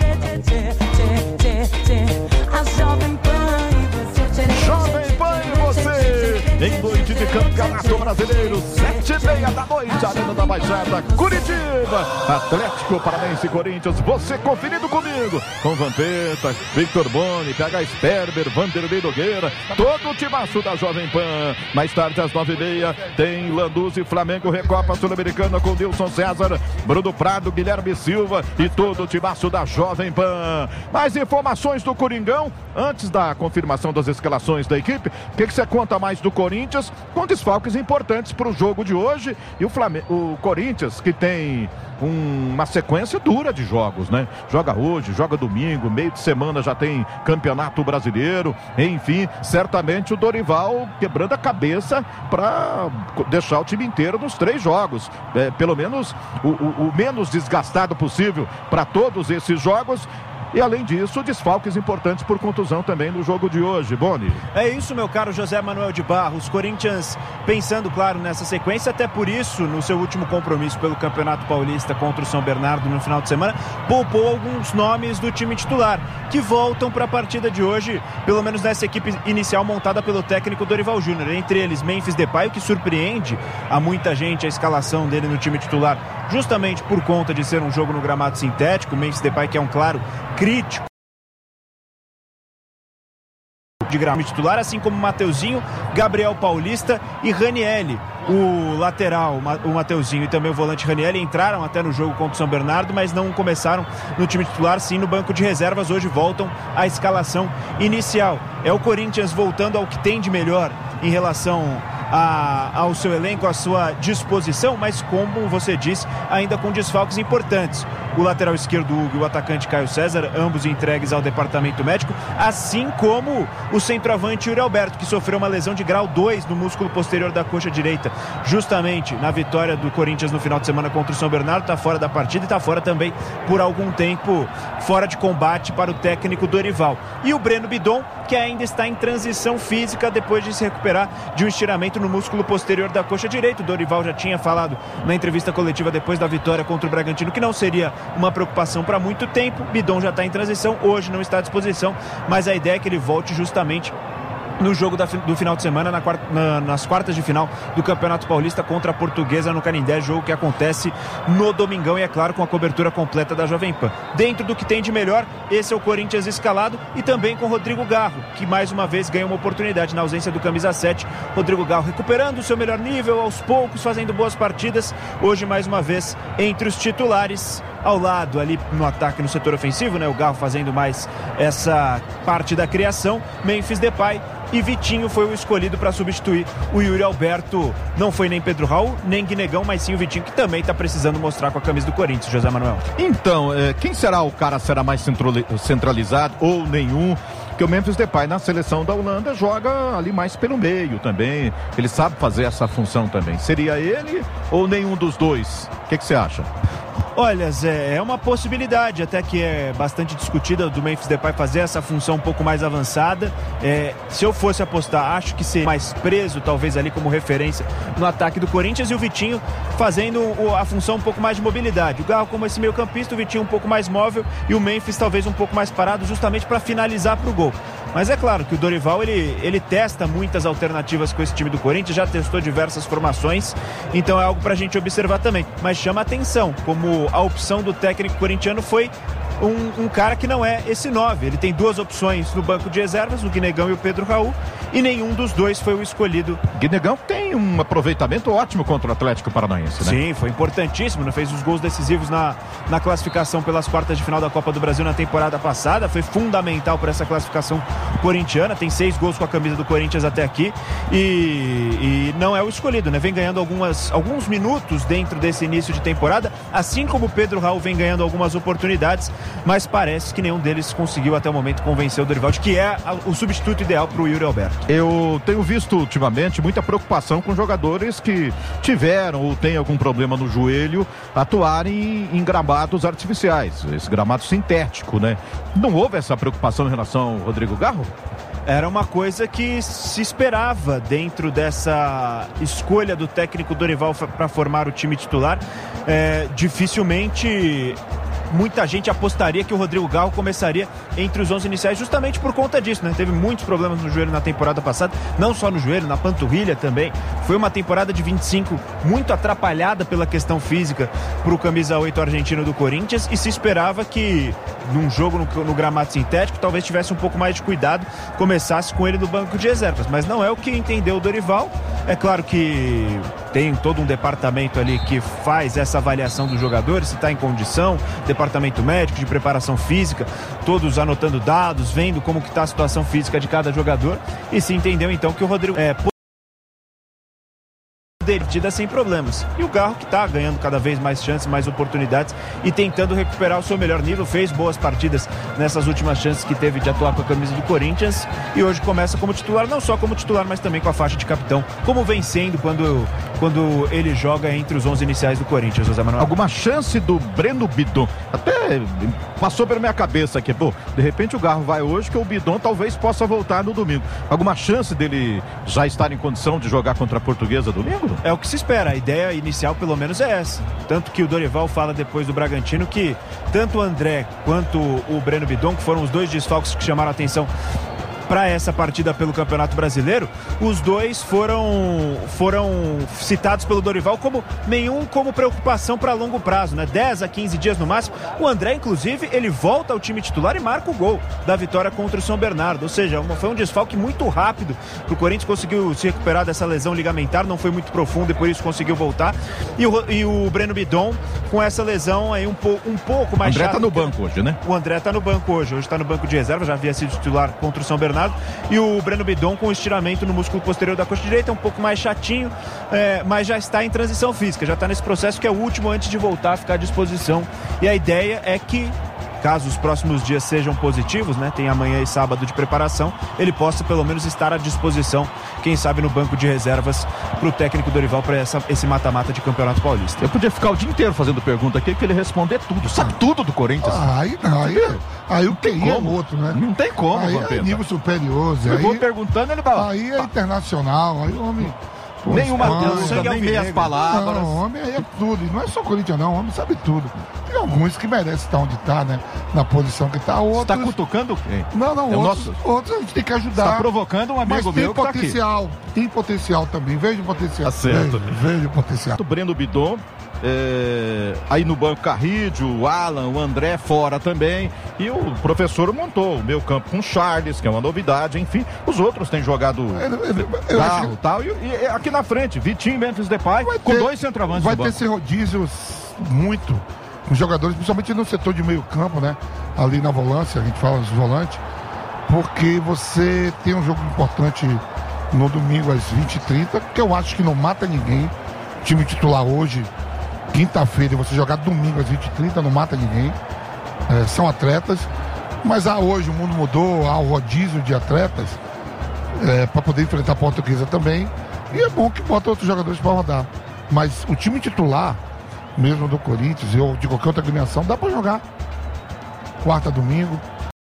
A Jovem Pan e você.
Jovem Pan e você. Em noite de Campeonato Brasileiro, sete e meia da noite, Arena da Baixada, Curitiba, Atlético Paranaense, Corinthians, você conferindo comigo, com Vampeta, Victor Boni, P H Sperber, Vanderlei Nogueira, todo o timaço da Jovem Pan. Mais tarde, às nove e meia, tem Lanús e Flamengo, Recopa Sul-Americana com Nilson César, Bruno Prado, Guilherme Silva e todo o timaço da Jovem Pan. Mais informações do Coringão, antes da confirmação das escalações da equipe, o que, que você conta mais do Corinthians, com desfalques importantes para o jogo de hoje, e o, Flamengo, o Corinthians, que tem um, uma sequência dura de jogos, né? Joga hoje, joga domingo, meio de semana já tem Campeonato Brasileiro, enfim, certamente o Dorival quebrando a cabeça para deixar o time inteiro nos três jogos, é, pelo menos o, o, o menos desgastado possível para todos esses jogos. E além disso, desfalques importantes por contusão também no jogo de hoje. Boni.
É isso, meu caro José Manuel de Barros. Corinthians pensando, claro, nessa sequência, até por isso, no seu último compromisso pelo Campeonato Paulista contra o São Bernardo no final de semana, poupou alguns nomes do time titular, que voltam para a partida de hoje, pelo menos nessa equipe inicial montada pelo técnico Dorival Júnior. Entre eles, Memphis Depay, o que surpreende a muita gente a escalação dele no time titular, justamente por conta de ser um jogo no gramado sintético. Memphis Depay, que é um claro crítico de gramado titular, assim como Mateuzinho, Gabriel Paulista e Ranielli. O lateral, o Mateuzinho, e também o volante Ranielli entraram até no jogo contra o São Bernardo, mas não começaram no time titular, sim no banco de reservas. Hoje voltam à escalação inicial. É o Corinthians voltando ao que tem de melhor em relação a, ao seu elenco, à sua disposição, mas como você disse, ainda com desfalques importantes. O lateral esquerdo Hugo e o atacante Caio César, ambos entregues ao departamento médico, assim como o centroavante Yuri Alberto, que sofreu uma lesão de grau dois no músculo posterior da coxa direita, justamente na vitória do Corinthians no final de semana contra o São Bernardo. Está fora da partida e está fora também por algum tempo, fora de combate para o técnico Dorival. E o Breno Bidon, que ainda está em transição física depois de se recuperar de um estiramento no músculo posterior da coxa direita. O Dorival já tinha falado na entrevista coletiva depois da vitória contra o Bragantino que não seria uma preocupação para muito tempo. Bidon já está em transição, hoje não está à disposição, mas a ideia é que ele volte justamente no jogo da, do final de semana, na quarta, na, nas quartas de final do Campeonato Paulista contra a Portuguesa no Canindé, jogo que acontece no domingão e, é claro, com a cobertura completa da Jovem Pan. Dentro do que tem de melhor, esse é o Corinthians escalado, e também com Rodrigo Garro, que mais uma vez ganha uma oportunidade na ausência do camisa sete. Rodrigo Garro recuperando o seu melhor nível, aos poucos, fazendo boas partidas, hoje mais uma vez entre os titulares. Ao lado ali no ataque, no setor ofensivo, né? O Garro fazendo mais essa parte da criação. Memphis Depay e Vitinho foi o escolhido para substituir o Yuri Alberto. Não foi nem Pedro Raul, nem Guinegão, mas sim o Vitinho, que também está precisando mostrar com a camisa do Corinthians, José Manuel.
Então, é, quem será o cara será mais centralizado ou nenhum? Porque o Memphis Depay na seleção da Holanda joga ali mais pelo meio também. Ele sabe fazer essa função também. Seria ele ou nenhum dos dois? O que, que você acha?
Olha, Zé, é uma possibilidade, até que é bastante discutida, do Memphis Depay fazer essa função um pouco mais avançada. É, se eu fosse apostar, acho que seria mais preso, talvez ali como referência no ataque do Corinthians, e o Vitinho fazendo a função um pouco mais de mobilidade. O Garro como esse meio campista, o Vitinho um pouco mais móvel e o Memphis talvez um pouco mais parado, justamente para finalizar para o gol. Mas é claro que o Dorival, ele, ele testa muitas alternativas com esse time do Corinthians, já testou diversas formações, então é algo para a gente observar também. Mas chama atenção, como a opção do técnico corintiano foi um, um cara que não é esse nove. Ele tem duas opções no banco de reservas, o Guinegão e o Pedro Raul, e nenhum dos dois foi o escolhido.
Guinegão tem um aproveitamento ótimo contra o Atlético Paranaense, né?
Sim, foi importantíssimo, né? Fez os gols decisivos na, na classificação pelas quartas de final da Copa do Brasil na temporada passada, foi fundamental para essa classificação corintiana, tem seis gols com a camisa do Corinthians até aqui, e, e não é o escolhido, né? Vem ganhando algumas, alguns minutos dentro desse início de temporada, assim como o Pedro Raul vem ganhando algumas oportunidades, mas parece que nenhum deles conseguiu até o momento convencer o Dorival de que é o substituto ideal para o Yuri Alberto.
Eu tenho visto ultimamente muita preocupação com jogadores que tiveram ou têm algum problema no joelho atuarem em gramados artificiais, esse gramado sintético, né? Não houve essa preocupação em relação ao Rodrigo Garro?
Era uma coisa que se esperava dentro dessa escolha do técnico Dorival para formar o time titular. É, dificilmente muita gente apostaria que o Rodrigo Garro começaria entre os onze iniciais justamente por conta disso, né? Teve muitos problemas no joelho na temporada passada, não só no joelho, na panturrilha também. Foi uma temporada de vinte e cinco muito atrapalhada pela questão física para o camisa oito argentino do Corinthians, e se esperava que num jogo no, no gramado sintético talvez tivesse um pouco mais de cuidado, começasse com ele no banco de reservas, mas não é o que entendeu o Dorival. É claro que tem todo um departamento ali que faz essa avaliação dos jogadores, se está em condição, departamento médico, de preparação física, todos anotando dados, vendo como que está a situação física de cada jogador, e se entendeu então que o Rodrigo é, Dertida sem problemas. E o Garro que está ganhando cada vez mais chances, mais oportunidades e tentando recuperar o seu melhor nível, fez boas partidas nessas últimas chances que teve de atuar com a camisa do Corinthians e hoje começa como titular, não só como titular, mas também com a faixa de capitão, como vem sendo quando, quando ele joga entre os onze iniciais do Corinthians, José Manuel.
Alguma chance do Breno Bidon? Até passou pela minha cabeça aqui, pô, de repente o Garro vai hoje que o Bidon talvez possa voltar no domingo. Alguma chance dele já estar em condição de jogar contra a Portuguesa domingo?
É o que se espera, a ideia inicial pelo menos é essa. Tanto que o Dorival fala depois do Bragantino que tanto o André quanto o Breno Bidon, que foram os dois desfalques que chamaram a atenção para essa partida pelo Campeonato Brasileiro, os dois foram foram citados pelo Dorival como nenhum como preocupação para longo prazo, né? dez a quinze dias no máximo. O André, inclusive, ele volta ao time titular e marca o gol da vitória contra o São Bernardo, ou seja, uma, foi um desfalque muito rápido. O Corinthians conseguiu se recuperar dessa lesão ligamentar, não foi muito profundo e por isso conseguiu voltar. E o, e o Breno Bidon com essa lesão aí um, po, um pouco mais chata.
O André tá no banco hoje, né?
O André tá no banco hoje, hoje tá no banco de reserva, já havia sido titular contra o São Bernardo. E o Breno Bidon com estiramento no músculo posterior da coxa direita, um pouco mais chatinho, é, mas já está em transição física, já está nesse processo que é o último antes de voltar a ficar à disposição. E a ideia é que, caso os próximos dias sejam positivos, né, tem amanhã e sábado de preparação, ele possa pelo menos estar à disposição, quem sabe no banco de reservas, para o técnico Dorival para esse mata-mata de Campeonato Paulista.
Eu podia ficar o dia inteiro fazendo pergunta aqui, que ele responder tudo, sabe tudo do Corinthians.
Ah, aí não, aí, aí o Q I é outro, né?
Não tem como,
aí é nível superior.
Eu
aí,
vou perguntando, ele vai.
Aí é internacional, aí o homem...
Nenhuma dúvida, nem meias palavras.
Não, o homem aí é tudo. E não é só Corinthians, não. O homem sabe tudo. Tem alguns que merecem estar onde está, né? Na posição que está. Outros...
Você está cutucando quem?
Não, não.
É
outros,
nosso...
outros a gente tem que ajudar.
Está provocando um amigo
mas
meu que
tem potencial.
Tá
tem potencial também. Veja o potencial.
Tá certo.
Veja, veja o potencial.
O Breno Bidon. É... Aí no banco Carrídio, o Alan, o André fora também. E o professor montou o meio campo com o Charles, que é uma novidade. Enfim, os outros têm jogado
eu
carro
que...
tal. E, e aqui na frente, Vitinho, Memphis Depay, vai com ter, dois centroavantes.
Vai ter esse rodízio muito com os jogadores, principalmente no setor de meio campo, né? Ali na volância, a gente fala dos volantes, porque você tem um jogo importante no domingo às vinte e trinta, que eu acho que não mata ninguém. Time titular hoje, quinta-feira, você jogar domingo às vinte e trinta, não mata ninguém. É, são atletas, mas há hoje o mundo mudou, há o rodízio de atletas é, para poder enfrentar a Portuguesa também. E é bom que bota outros jogadores para rodar. Mas o time titular, mesmo do Corinthians ou de qualquer outra agremiação, dá para jogar. Quarta, domingo.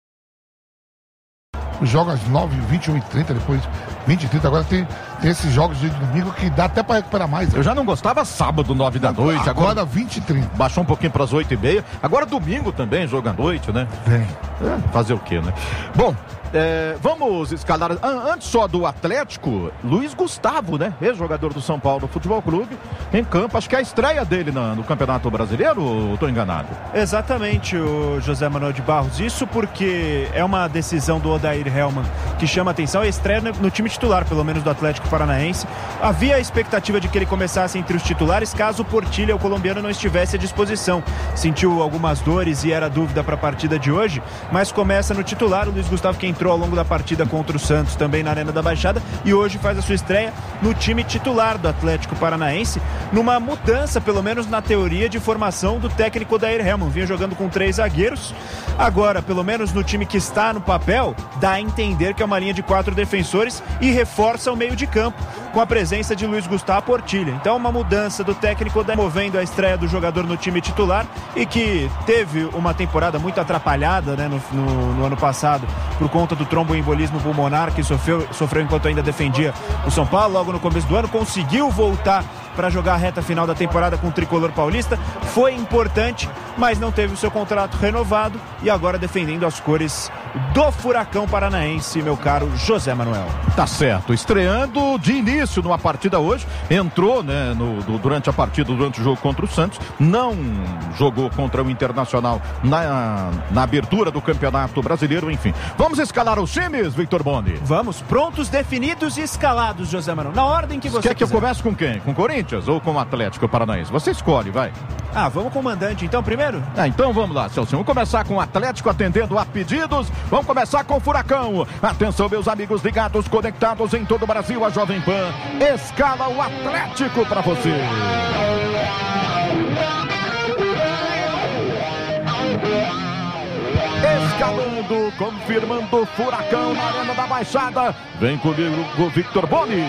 Joga às nove, vinte e um e trinta, depois vinte e trinta. Agora tem, tem esses jogos de domingo que dá até para recuperar mais. Né?
Eu já não gostava sábado, nove da noite.
Agora, agora vinte e trinta.
Baixou um pouquinho para as oito e meia. Agora domingo também, jogo à noite, né?
Vem.
É, fazer o quê, né? Bom, é, vamos escalar. Antes só do Atlético, Luiz Gustavo, né? Ex-jogador do São Paulo Futebol Clube, em campo. Acho que é a estreia dele na, no Campeonato Brasileiro, ou estou enganado?
Exatamente, o José Manuel de Barros. Isso porque é uma decisão do Odair Hellmann que chama atenção. A estreia no time titular, pelo menos do Atlético Paranaense. Havia a expectativa de que ele começasse entre os titulares caso o Portilha, o colombiano, não estivesse à disposição. Sentiu algumas dores e era dúvida para a partida de hoje, mas começa no titular. O Luiz Gustavo, que entrou ao longo da partida contra o Santos, também na Arena da Baixada, e hoje faz a sua estreia no time titular do Atlético Paranaense, numa mudança, pelo menos na teoria, de formação do técnico Odair Hellmann. Vinha jogando com três zagueiros, agora, pelo menos no time que está no papel, dá a entender que é uma linha de quatro defensores e reforça o meio de campo, com a presença de Luiz Gustavo Portilha. Então, uma mudança do técnico, movendo a estreia do jogador no time titular, e que teve uma temporada muito atrapalhada, né, no, no, no ano passado, por conta do tromboembolismo pulmonar que sofreu, sofreu enquanto ainda defendia o São Paulo. Logo no começo do ano, conseguiu voltar para jogar a reta final da temporada com o tricolor paulista. Foi importante, mas não teve o seu contrato renovado, e agora defendendo as cores do Furacão Paranaense, meu caro José Manuel.
Tá certo, estreando de início numa partida hoje, entrou, né, no, do, durante a partida, durante o jogo contra o Santos, não jogou contra o Internacional na, na abertura do Campeonato Brasileiro, enfim. Vamos escalar os times, Victor Boni?
Vamos, prontos, definidos e escalados, José Manuel, na ordem que você
Quer que
quiser.
eu comece com quem? Com o Corinthians? Corinthians ou com o Atlético Paranaense? Você escolhe, vai.
Ah, vamos com o mandante então primeiro?
Ah, então vamos lá, Celso. Vamos começar com o Atlético atendendo a pedidos. Vamos começar com o Furacão. Atenção, meus amigos ligados, conectados em todo o Brasil. A Jovem Pan escala o Atlético para você. Escalando, confirmando o Furacão na Arena da Baixada. Vem comigo o Victor Boni.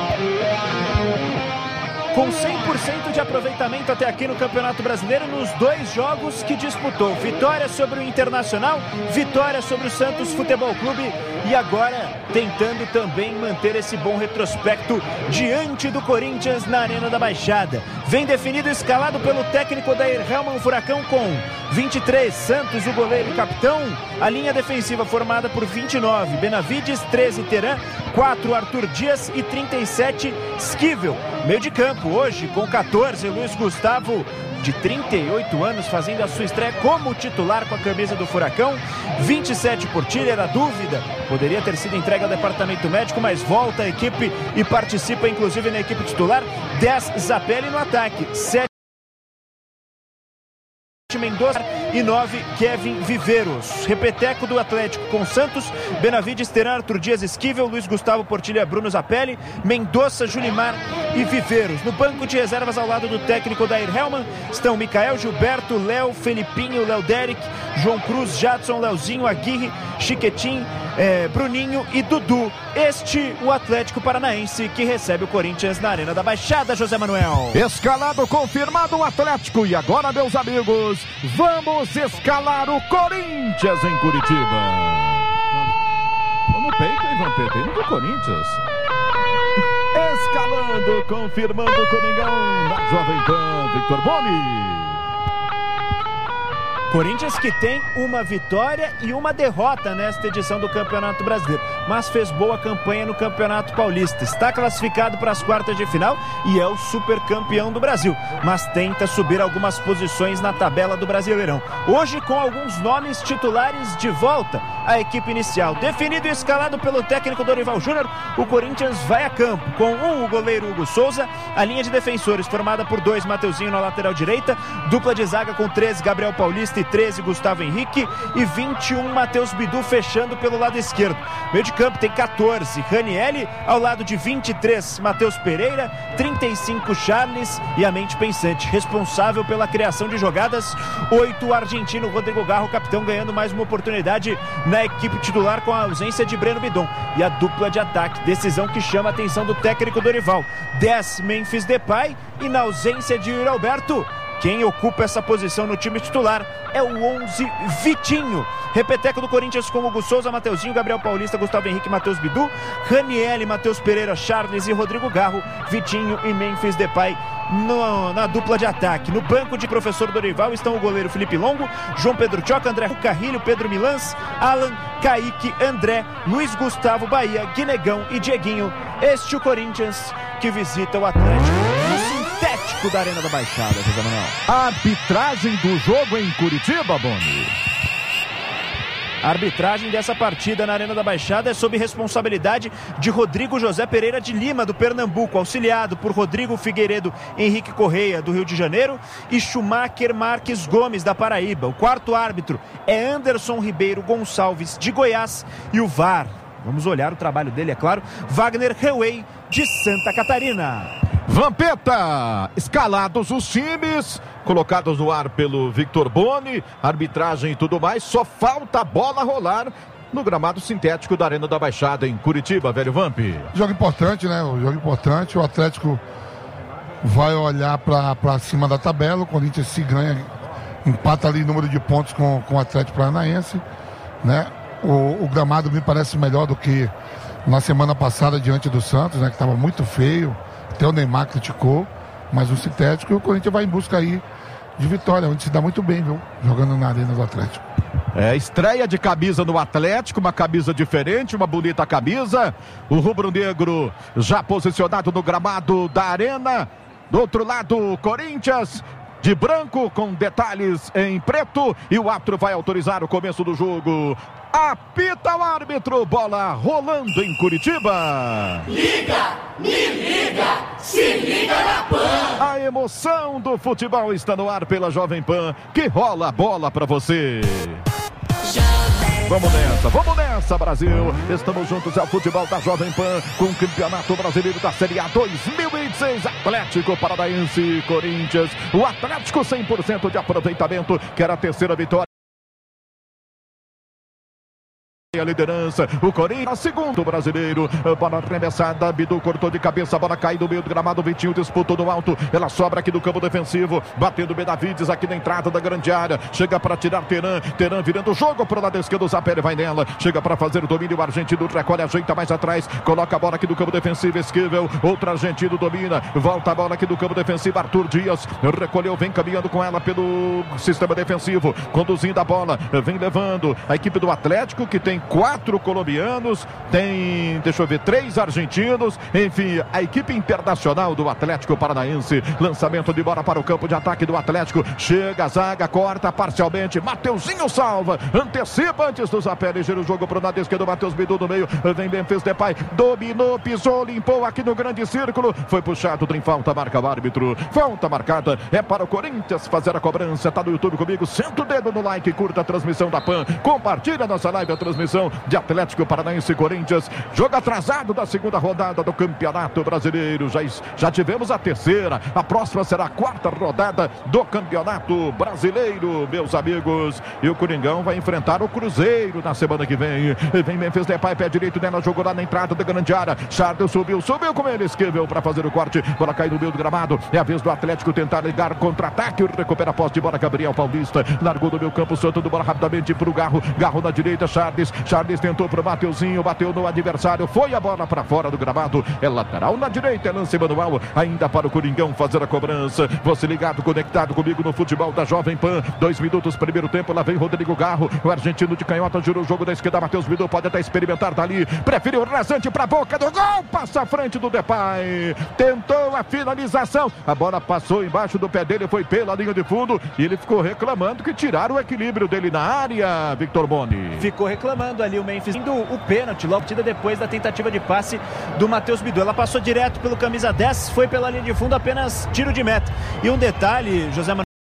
Com cem por cento de aproveitamento até aqui no Campeonato Brasileiro nos dois jogos que disputou. Vitória sobre o Internacional, vitória sobre o Santos Futebol Clube e agora tentando também manter esse bom retrospecto diante do Corinthians na Arena da Baixada. Vem definido e escalado pelo técnico Odair Hellmann, o Furacão com vinte e três, Santos, o goleiro e capitão. A linha defensiva formada por vinte e nove, Benavides, treze, Teran, quatro, Arthur Dias e trinta e sete, Esquivel. Meio de campo hoje com catorze, Luiz Gustavo, de trinta e oito anos, fazendo a sua estreia como titular com a camisa do Furacão. vinte e sete, Portilho, era dúvida, poderia ter sido entregue ao departamento médico, mas volta à equipe e participa inclusive na equipe titular. dez, Zapelli no ataque, sete, Mendoza e nove, Kevin Viveiros. Repeteco do Atlético com Santos, Benavides, Teran, Arthur Dias, Esquivel, Luiz Gustavo, Portilha, Bruno Zapelli, Mendoza, Julimar e Viveiros. No banco de reservas ao lado do técnico Odair Hellmann estão Micael, Gilberto, Léo, Felipinho, Léo Derek, João Cruz, Jadson, Leozinho, Aguirre, Chiquetim, eh, Bruninho e Dudu. Este o Atlético Paranaense que recebe o Corinthians na Arena da Baixada, José Manuel.
Escalado, confirmado o Atlético. E agora, meus amigos, vamos escalar o Corinthians em Curitiba. No peito, hein, Vampeta? Indo do Corinthians. Escalando, confirmando o Coringão da Jovem Pan, Victor Boni.
Corinthians que tem uma vitória e uma derrota nesta edição do Campeonato Brasileiro, mas fez boa campanha no Campeonato Paulista. Está classificado para as quartas de final e é o super campeão do Brasil, mas tenta subir algumas posições na tabela do Brasileirão. Hoje com alguns nomes titulares de volta à equipe inicial. Definido e escalado pelo técnico Dorival Júnior, o Corinthians vai a campo com um, o goleiro Hugo Souza, a linha de defensores formada por dois, Mateuzinho na lateral direita, dupla de zaga com treze, Gabriel Paulista e treze, Gustavo Henrique e vinte e um, Matheus Bidu fechando pelo lado esquerdo. Meio de campo tem catorze, Ranielli, ao lado de vinte e três, Matheus Pereira, trinta e cinco, Charles e a mente pensante, responsável pela criação de jogadas, oito, o argentino Rodrigo Garro, capitão, ganhando mais uma oportunidade na equipe titular com a ausência de Breno Bidon. E a dupla de ataque, decisão que chama a atenção do técnico Dorival, dez, Memphis Depay e na ausência de Yuri Alberto, quem ocupa essa posição no time titular é o onze, Vitinho. Repeteco do Corinthians com Hugo Souza, Mateuzinho, Gabriel Paulista, Gustavo Henrique, Matheus Bidu, Ranielli, Matheus Pereira, Charles e Rodrigo Garro, Vitinho e Memphis Depay no, na dupla de ataque. No banco de professor Dorival estão o goleiro Felipe Longo, João Pedro Choca, André Carrilho, Pedro Milans, Alan, Kaique, André, Luiz Gustavo, Bahia, Guinegão e Dieguinho. Este o Corinthians que visita o Atlético sintético da Arena da Baixada, José Manuel.
Arbitragem do jogo em Curitiba, Boni.
A arbitragem dessa partida na Arena da Baixada é sob responsabilidade de Rodrigo José Pereira de Lima, do Pernambuco, auxiliado por Rodrigo Figueiredo Henrique Correia, do Rio de Janeiro, e Schumacher Marques Gomes, da Paraíba. O quarto árbitro é Anderson Ribeiro Gonçalves, de Goiás, e o V A R, vamos olhar o trabalho dele, é claro, Wagner Reuei, de Santa Catarina.
Vampeta, escalados os times, colocados no ar pelo Victor Boni, arbitragem e tudo mais, só falta a bola rolar no gramado sintético da Arena da Baixada em Curitiba, velho Vamp.
Jogo importante, né? O jogo importante, o Atlético vai olhar para cima da tabela, o Corinthians se ganha, empata ali o número de pontos com, com o Atlético Paranaense, né? O, o gramado me parece melhor do que na semana passada diante do Santos, né? Que estava muito feio. Até o Neymar criticou, mas o sintético, e o Corinthians vai em busca aí de vitória, onde se dá muito bem, viu? Jogando na Arena do Atlético.
É, estreia de camisa no Atlético, uma camisa diferente, uma bonita camisa. O rubro-negro já posicionado no gramado da Arena. Do outro lado, o Corinthians de branco com detalhes em preto e o árbitro vai autorizar o começo do jogo. Apita o árbitro, bola rolando em Curitiba.
Liga, me liga, se liga na Pan.
A emoção do futebol está no ar pela Jovem Pan, que rola a bola pra você. Vamos nessa, vamos nessa, Brasil. Estamos juntos ao futebol da Jovem Pan com o Campeonato Brasileiro da Série A dois mil e dezesseis. Atlético Paranaense e Corinthians. O Atlético cem por cento de aproveitamento, que era a terceira vitória. A liderança, o Corinthians, segundo brasileiro, bola arremessada, Bidu cortou de cabeça, a bola cai no meio do gramado, Vitinho disputou no alto, ela sobra aqui do campo defensivo, batendo Benavides aqui na entrada da grande área, chega para tirar Teran, Teran virando o jogo pro lado esquerdo, o Zapelli vai nela, chega para fazer o domínio, o argentino recolhe, ajeita mais atrás, coloca a bola aqui do campo defensivo, Esquivel, outro argentino domina, volta a bola aqui do campo defensivo, Arthur Dias, recolheu, vem caminhando com ela pelo sistema defensivo, conduzindo a bola, vem levando a equipe do Atlético, que tem quatro colombianos, tem, deixa eu ver, três argentinos, enfim, a equipe internacional do Atlético Paranaense, lançamento de bola para o campo de ataque do Atlético, chega a zaga, corta parcialmente, Mateuzinho salva, antecipa antes do Zapelli, gira o jogo para o lado esquerdo, Matheus Bidu no meio, vem Memphis Depay, dominou, pisou, limpou aqui no grande círculo, foi puxado, tem falta, marca o árbitro, falta marcada, é para o Corinthians fazer a cobrança, tá no YouTube comigo, senta o dedo no like, curta a transmissão da Pan, compartilha a nossa live, a transmissão de Atlético Paranaense e Corinthians, jogo atrasado da segunda rodada do Campeonato Brasileiro, já, já tivemos a terceira, a próxima será a quarta rodada do Campeonato Brasileiro, meus amigos, e o Coringão vai enfrentar o Cruzeiro na semana que vem, vem Memphis Depay, pé direito dela, jogou lá na entrada da grande área, Charles subiu, subiu com ele, Esquivel para fazer o corte, bola cai no meio do gramado, é a vez do Atlético tentar ligar contra-ataque, recupera a posse de bola, Gabriel Paulista, largou do meio campo, soltando bola rapidamente pro Garro, Garro na direita, Charles, Charles tentou pro Mateuzinho, bateu no adversário, foi a bola para fora do gramado, é lateral na direita, é lance manual, ainda para o Coringão fazer a cobrança, você ligado, conectado comigo no futebol da Jovem Pan, dois minutos, primeiro tempo, lá vem Rodrigo Garro, o argentino de canhota, girou o jogo da esquerda, Matheus Bidu pode até experimentar dali, preferiu o rasante para a boca do gol, passa à frente do Depay, tentou a finalização, a bola passou embaixo do pé dele, foi pela linha de fundo, e ele ficou reclamando que tiraram o equilíbrio dele na área, Victor Boni.
Ficou reclamando ali o Memphis, indo o pênalti, logo tida depois da tentativa de passe do Matheus Bidu. Ela passou direto pelo camisa dez, foi pela linha de fundo, apenas tiro de meta. E um detalhe, José Manuel,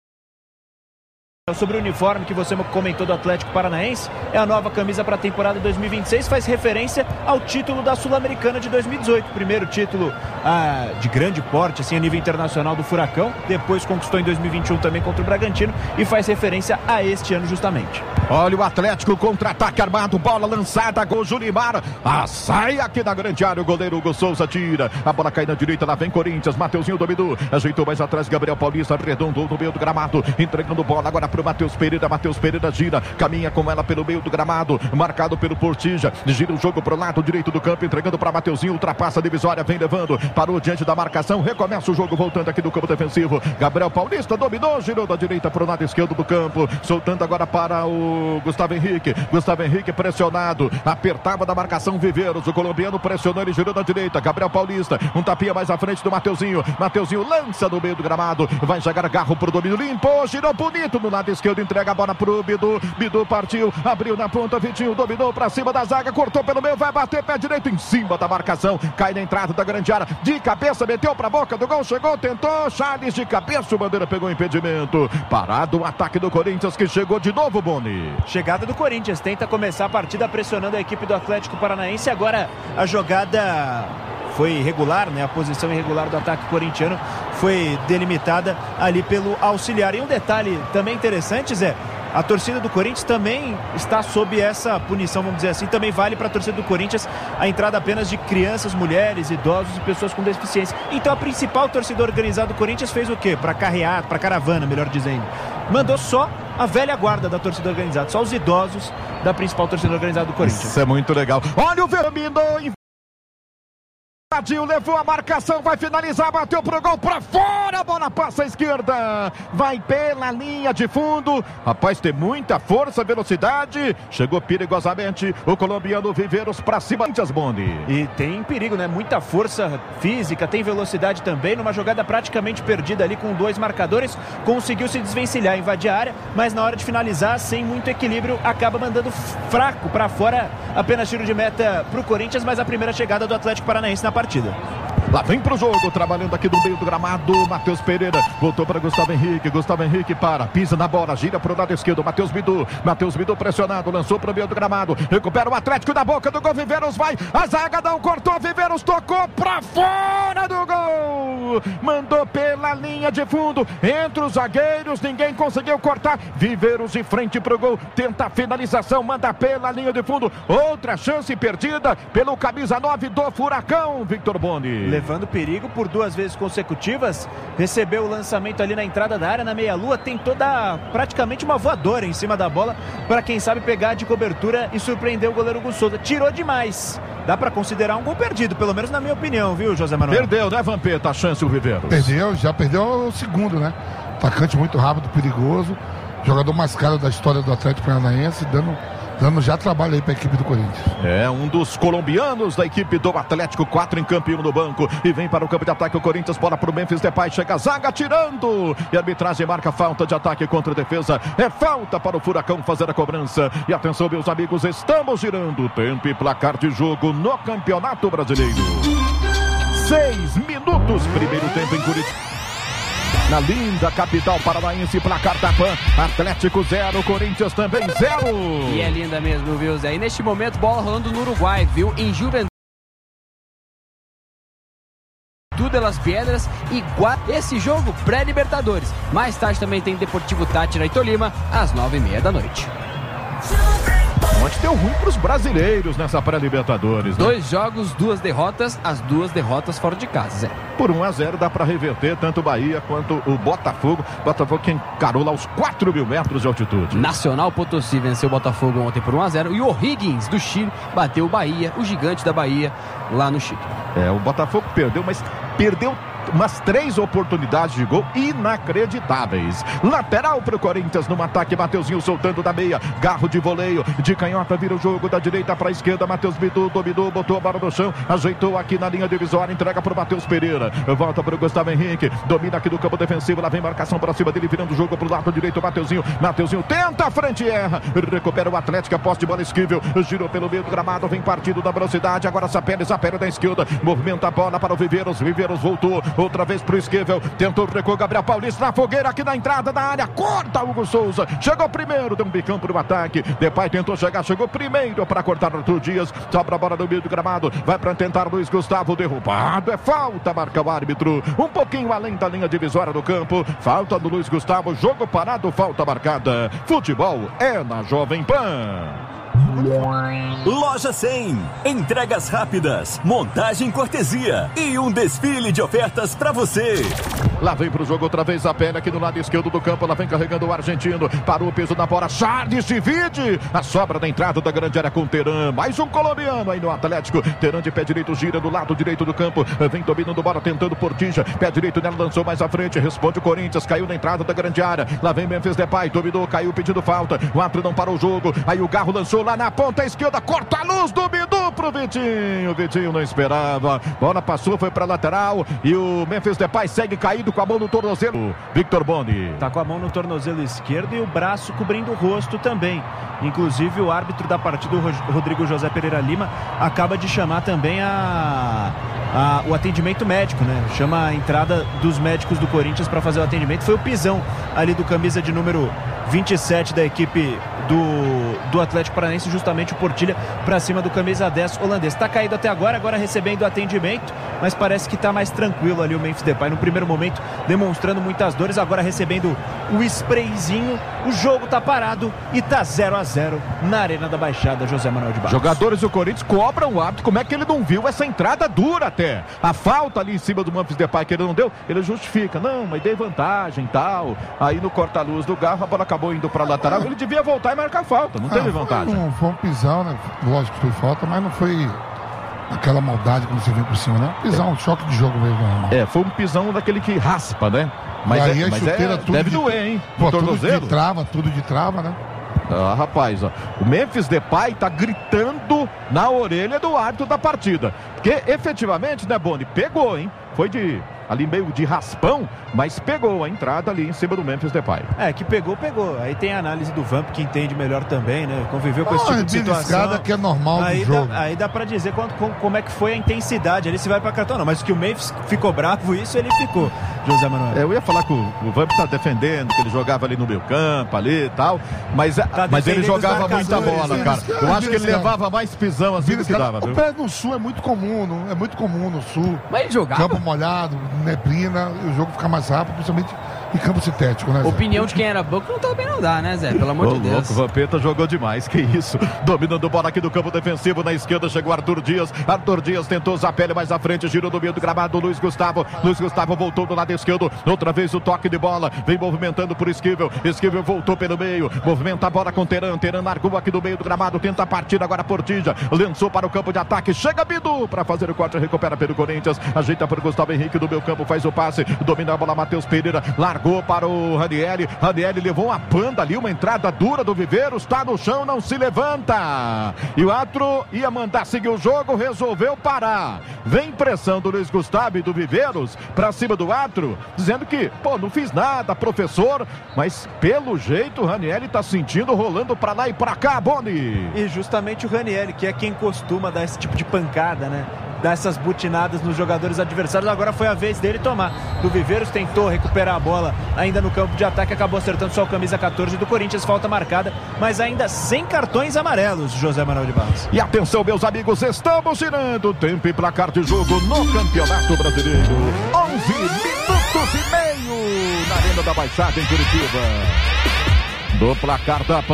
sobre o uniforme que você comentou do Atlético Paranaense, é a nova camisa para a temporada dois mil e vinte e seis, faz referência ao título da Sul-Americana de dois mil e dezoito, primeiro título ah, de grande porte, assim, a nível internacional do Furacão, depois conquistou em dois mil e vinte e um também contra o Bragantino e faz referência a este ano justamente.
Olha o Atlético, contra-ataque armado, bola lançada, gol Junimar, a sai aqui na grande área, o goleiro Hugo Souza tira, a bola cai na direita, lá vem Corinthians, Mateuzinho dominou, ajeitou mais atrás, Gabriel Paulista arredondou no meio do gramado, entregando bola agora para o Matheus Pereira, Matheus Pereira gira, caminha com ela pelo meio do gramado, marcado pelo Portija, gira o jogo pro lado direito do campo, entregando para Mateuzinho, ultrapassa a divisória, vem levando, parou diante da marcação, recomeça o jogo, voltando aqui do campo defensivo, Gabriel Paulista dominou, girou da direita pro lado esquerdo do campo, soltando agora para o Gustavo Henrique, Gustavo Henrique pressionado, apertava da marcação Viveiros, o colombiano pressionou, ele girou da direita, Gabriel Paulista, um tapinha mais à frente do Mateuzinho, Mateuzinho lança no meio do gramado, vai jogar Garro pro domínio, limpou, girou bonito no lado esquerdo, entrega a bola pro Bidu, Bidu partiu, abriu na ponta, Vitinho dominou pra cima da zaga, cortou pelo meio, vai bater pé direito em cima da marcação, cai na entrada da grande área, de cabeça, meteu pra boca do gol, chegou, tentou, Charles de cabeça, o Bandeira pegou impedimento, parado o ataque do Corinthians que chegou de novo, Boni.
Chegada do Corinthians, tenta começar a partida pressionando a equipe do Atlético Paranaense, agora a jogada foi irregular, né? A posição irregular do ataque corintiano foi delimitada ali pelo auxiliar. E um detalhe também interessante, Zé, a torcida do Corinthians também está sob essa punição, vamos dizer assim, também vale para a torcida do Corinthians a entrada apenas de crianças, mulheres, idosos e pessoas com deficiência. Então a principal torcida organizada do Corinthians fez o quê? Para carrear, para caravana, melhor dizendo. Mandou só a velha guarda da torcida organizada, só os idosos da principal torcida organizada do Corinthians.
Isso é muito legal. Olha o Vermino Levou a marcação, vai finalizar, bateu pro gol, pra fora, a bola passa à esquerda, vai pela linha de fundo, rapaz, tem muita força, velocidade, chegou perigosamente o colombiano Viveiros pra cima, Bondi.
E tem perigo, né? Muita força física, tem velocidade também, numa jogada praticamente perdida ali com dois marcadores, conseguiu se desvencilhar, invadir a área, mas na hora de finalizar, sem muito equilíbrio, acaba mandando fraco pra fora, apenas tiro de meta pro Corinthians, mas a primeira chegada do Atlético Paranaense na partida.
Lá vem pro jogo, trabalhando aqui no meio do gramado, Matheus Pereira, voltou para Gustavo Henrique, Gustavo Henrique para, pisa na bola, gira pro lado esquerdo, Matheus Bidu, Matheus Bidu pressionado, lançou pro meio do gramado, recupera o Atlético da boca do gol, Viveiros vai, a zaga não cortou, Viveiros tocou pra fora do gol, mandou pela linha de fundo, entre os zagueiros, ninguém conseguiu cortar, Viveiros de frente pro gol, tenta a finalização, manda pela linha de fundo, outra chance perdida pelo camisa nove do Furacão, Victor Boni.
Levando perigo por duas vezes consecutivas, recebeu o lançamento ali na entrada da área, na meia-lua, tem toda praticamente uma voadora em cima da bola, para quem sabe pegar de cobertura e surpreender o goleiro Gus Souza, tirou demais, dá para considerar um gol perdido, pelo menos na minha opinião, viu, José Manuel?
Perdeu, né, Vampeta, a chance o Viveiros?
Perdeu, já perdeu o segundo, né, atacante muito rápido, perigoso, jogador mais caro da história do Atlético Paranaense, dando... dando já trabalho aí para a equipe do Corinthians.
É, um dos colombianos da equipe do Atlético, quatro em campo e um no banco, e vem para o campo de ataque o Corinthians, bola para o Memphis Depay, chega a zaga, tirando, e a arbitragem marca falta de ataque contra a defesa, é falta para o Furacão fazer a cobrança, e atenção meus amigos, estamos girando, tempo e placar de jogo no Campeonato Brasileiro. Seis minutos, primeiro tempo em Curitiba. Na linda capital paranaense, placar da Pan, Atlético zero, Corinthians também zero.
E é linda mesmo, viu, Zé? E neste momento, bola rolando no Uruguai, viu? Em Juventude de Las Piedras e Guarani. Esse jogo pré-Libertadores. Mais tarde também tem Deportivo Táchira e Tolima, às nove e meia da noite.
Ontem deu ruim para os brasileiros nessa pré-Libertadores, né?
Dois jogos, duas derrotas, as duas derrotas fora de casa, Zé.
Por um a zero dá para reverter tanto o Bahia quanto o Botafogo. Botafogo que encarou lá os quatro mil metros de altitude.
Nacional Potosí venceu o Botafogo ontem por um a zero e o O'Higgins do Chile bateu o Bahia, o gigante da Bahia, lá no Chile.
É, o Botafogo perdeu, mas perdeu umas três oportunidades de gol inacreditáveis. Lateral para o Corinthians no ataque, Mateuzinho soltando da meia, garro de voleio, de canhota vira o jogo da direita para a esquerda, Matheus Bidu dominou, botou a bola no chão, ajeitou aqui na linha divisória, entrega para o Matheus Pereira, volta para o Gustavo Henrique, domina aqui do campo defensivo, lá vem marcação para cima dele, virando o jogo para o lado direito, Mateuzinho, Mateuzinho tenta a frente e erra, recupera o Atlético, a posse de bola esquivel, girou pelo meio do gramado, vem partido da velocidade, agora Sapelli, Sapelli da esquerda, movimenta a bola para o Viveiros, Viveiros voltou, outra vez pro Esquivel, tentou o recuo, Gabriel Paulista na fogueira aqui na entrada da área, corta Hugo Souza, chegou primeiro, deu um bicão pro ataque, Depay tentou chegar, chegou primeiro para cortar Arthur Dias, sobra a bola no meio do gramado, vai para tentar Luiz Gustavo, derrubado, é falta, marca o árbitro, um pouquinho além da linha divisória do campo, falta do Luiz Gustavo, jogo parado, falta marcada, futebol é na Jovem Pan.
Loja cem, entregas rápidas, montagem cortesia e um desfile de ofertas para você.
Lá vem pro jogo outra vez a pele aqui no lado esquerdo do campo, lá vem carregando o argentino, parou o peso da bola, Charles divide, a sobra da entrada da grande área com Teran, mais um colombiano aí no Atlético, Teran de pé direito gira do lado direito do campo, vem dominando bola, tentando Portija, pé direito nela, lançou mais à frente, responde o Corinthians, caiu na entrada da grande área, lá vem Memphis Depay, dominou, caiu pedindo falta, o árbitro não parou o jogo, aí o Garro lançou lá na ponta esquerda, corta a luz do Bidu pro Vitinho, o Vitinho não esperava, bola passou, foi pra lateral e o Memphis Depay segue caído com a mão no tornozelo, Victor Boni.
Tá com a mão no tornozelo esquerdo e o braço cobrindo o rosto também, inclusive o árbitro da partida, o Rodrigo José Pereira Lima, acaba de chamar também a, a, o atendimento médico, né? Chama a entrada dos médicos do Corinthians para fazer o atendimento, foi o pisão ali do camisa de número vinte e sete da equipe do, do Atlético Paranaense, justamente o Portilha para cima do camisa dez holandês. Está caído até agora, agora recebendo atendimento, mas parece que está mais tranquilo ali o Memphis Depay. No primeiro momento demonstrando muitas dores, agora recebendo o sprayzinho. O jogo está parado e está zero a zero na Arena da Baixada, José Manuel de Barros.
Jogadores do Corinthians cobram o árbitro, como é que ele não viu essa entrada dura até? A falta ali em cima do Memphis Depay que ele não deu, ele justifica, não, mas dei vantagem e tal. Aí no corta-luz do Garro, a bola acabou indo para lateral, ele devia voltar e marcar falta, não ah, teve vantagem.
Foi um, foi um pisão, né? Lógico que foi falta, mas não foi aquela maldade quando você vem por cima, né? Pisão, um choque de jogo mesmo. Né?
É, foi um pisão daquele que raspa, né? Mas,
e aí
é,
a
mas
chuteira,
é,
tudo
deve
de,
doer, hein?
Pô,
tudo
de trava, tudo de trava, né?
Ah, rapaz, ó, o Memphis Depay tá gritando na orelha do árbitro da partida. Porque efetivamente, né, Boni, pegou, hein? Foi de ali meio de raspão, mas pegou a entrada ali em cima do Memphis Depay.
É, que pegou, pegou. Aí tem a análise do Vamp, que entende melhor também, né? Conviveu com
oh,
esse tipo de situação.
Que é normal
aí
do jogo.
Dá, aí dá pra dizer quanto, como, como é que foi a intensidade. Ali se vai pra cartão, não. Mas que o Memphis ficou bravo, isso ele ficou, José Manuel.
É, eu ia falar que o, o Vamp tá defendendo, que ele jogava ali no meio campo, ali e tal, mas, tá mas ele jogava muita bola, cara. Eu acho que ele levava mais pisão assim do que dava, viu?
O pé no sul é muito comum, não, é muito comum no sul.
Mas ele jogava?
Campo molhado, neblina, o jogo fica mais rápido, principalmente em campo sintético, né, Zé?
Opinião de quem era banco não tá bem não dá, né, Zé? Pelo amor
Ô,
de Deus.
Louco, o Vampeta jogou demais, que isso. Dominando bola aqui do campo defensivo, na esquerda chegou Arthur Dias. Arthur Dias tentou Zapelli mais à frente, girou no meio do gramado, Luiz Gustavo. Luiz Gustavo voltou do lado esquerdo, outra vez o toque de bola, vem movimentando por Esquivel. Esquivel voltou pelo meio, movimenta a bola com Teran. Teran largou aqui do meio do gramado, tenta a partida agora Portija. Lançou para o campo de ataque, chega Bidu para fazer o corte, recupera pelo Corinthians. Ajeita para o Gustavo Henrique do meio campo, faz o passe, domina a bola Matheus Pereira, largou para o Ranieri, Ranieri levou uma panda ali, uma entrada dura do Viveiros, está no chão, não se levanta. E o Atro ia mandar seguir o jogo, resolveu parar. Vem pressão do Luiz Gustavo e do Viveiros para cima do Atro, dizendo que, pô, não fiz nada, professor, mas pelo jeito o Ranieri está sentindo, rolando para lá e para cá, Boni.
E justamente o Ranieri, que é quem costuma dar esse tipo de pancada, né? Dar essas butinadas nos jogadores adversários. Agora foi a vez dele tomar. Do Viveiros tentou recuperar a bola ainda no campo de ataque, acabou acertando só o camisa catorze do Corinthians, falta marcada, mas ainda sem cartões amarelos, José Manuel de Barros.
E atenção, meus amigos, estamos girando tempo e placar de jogo no Campeonato Brasileiro. onze minutos e meio na Arena da Baixada em Curitiba. Do placar da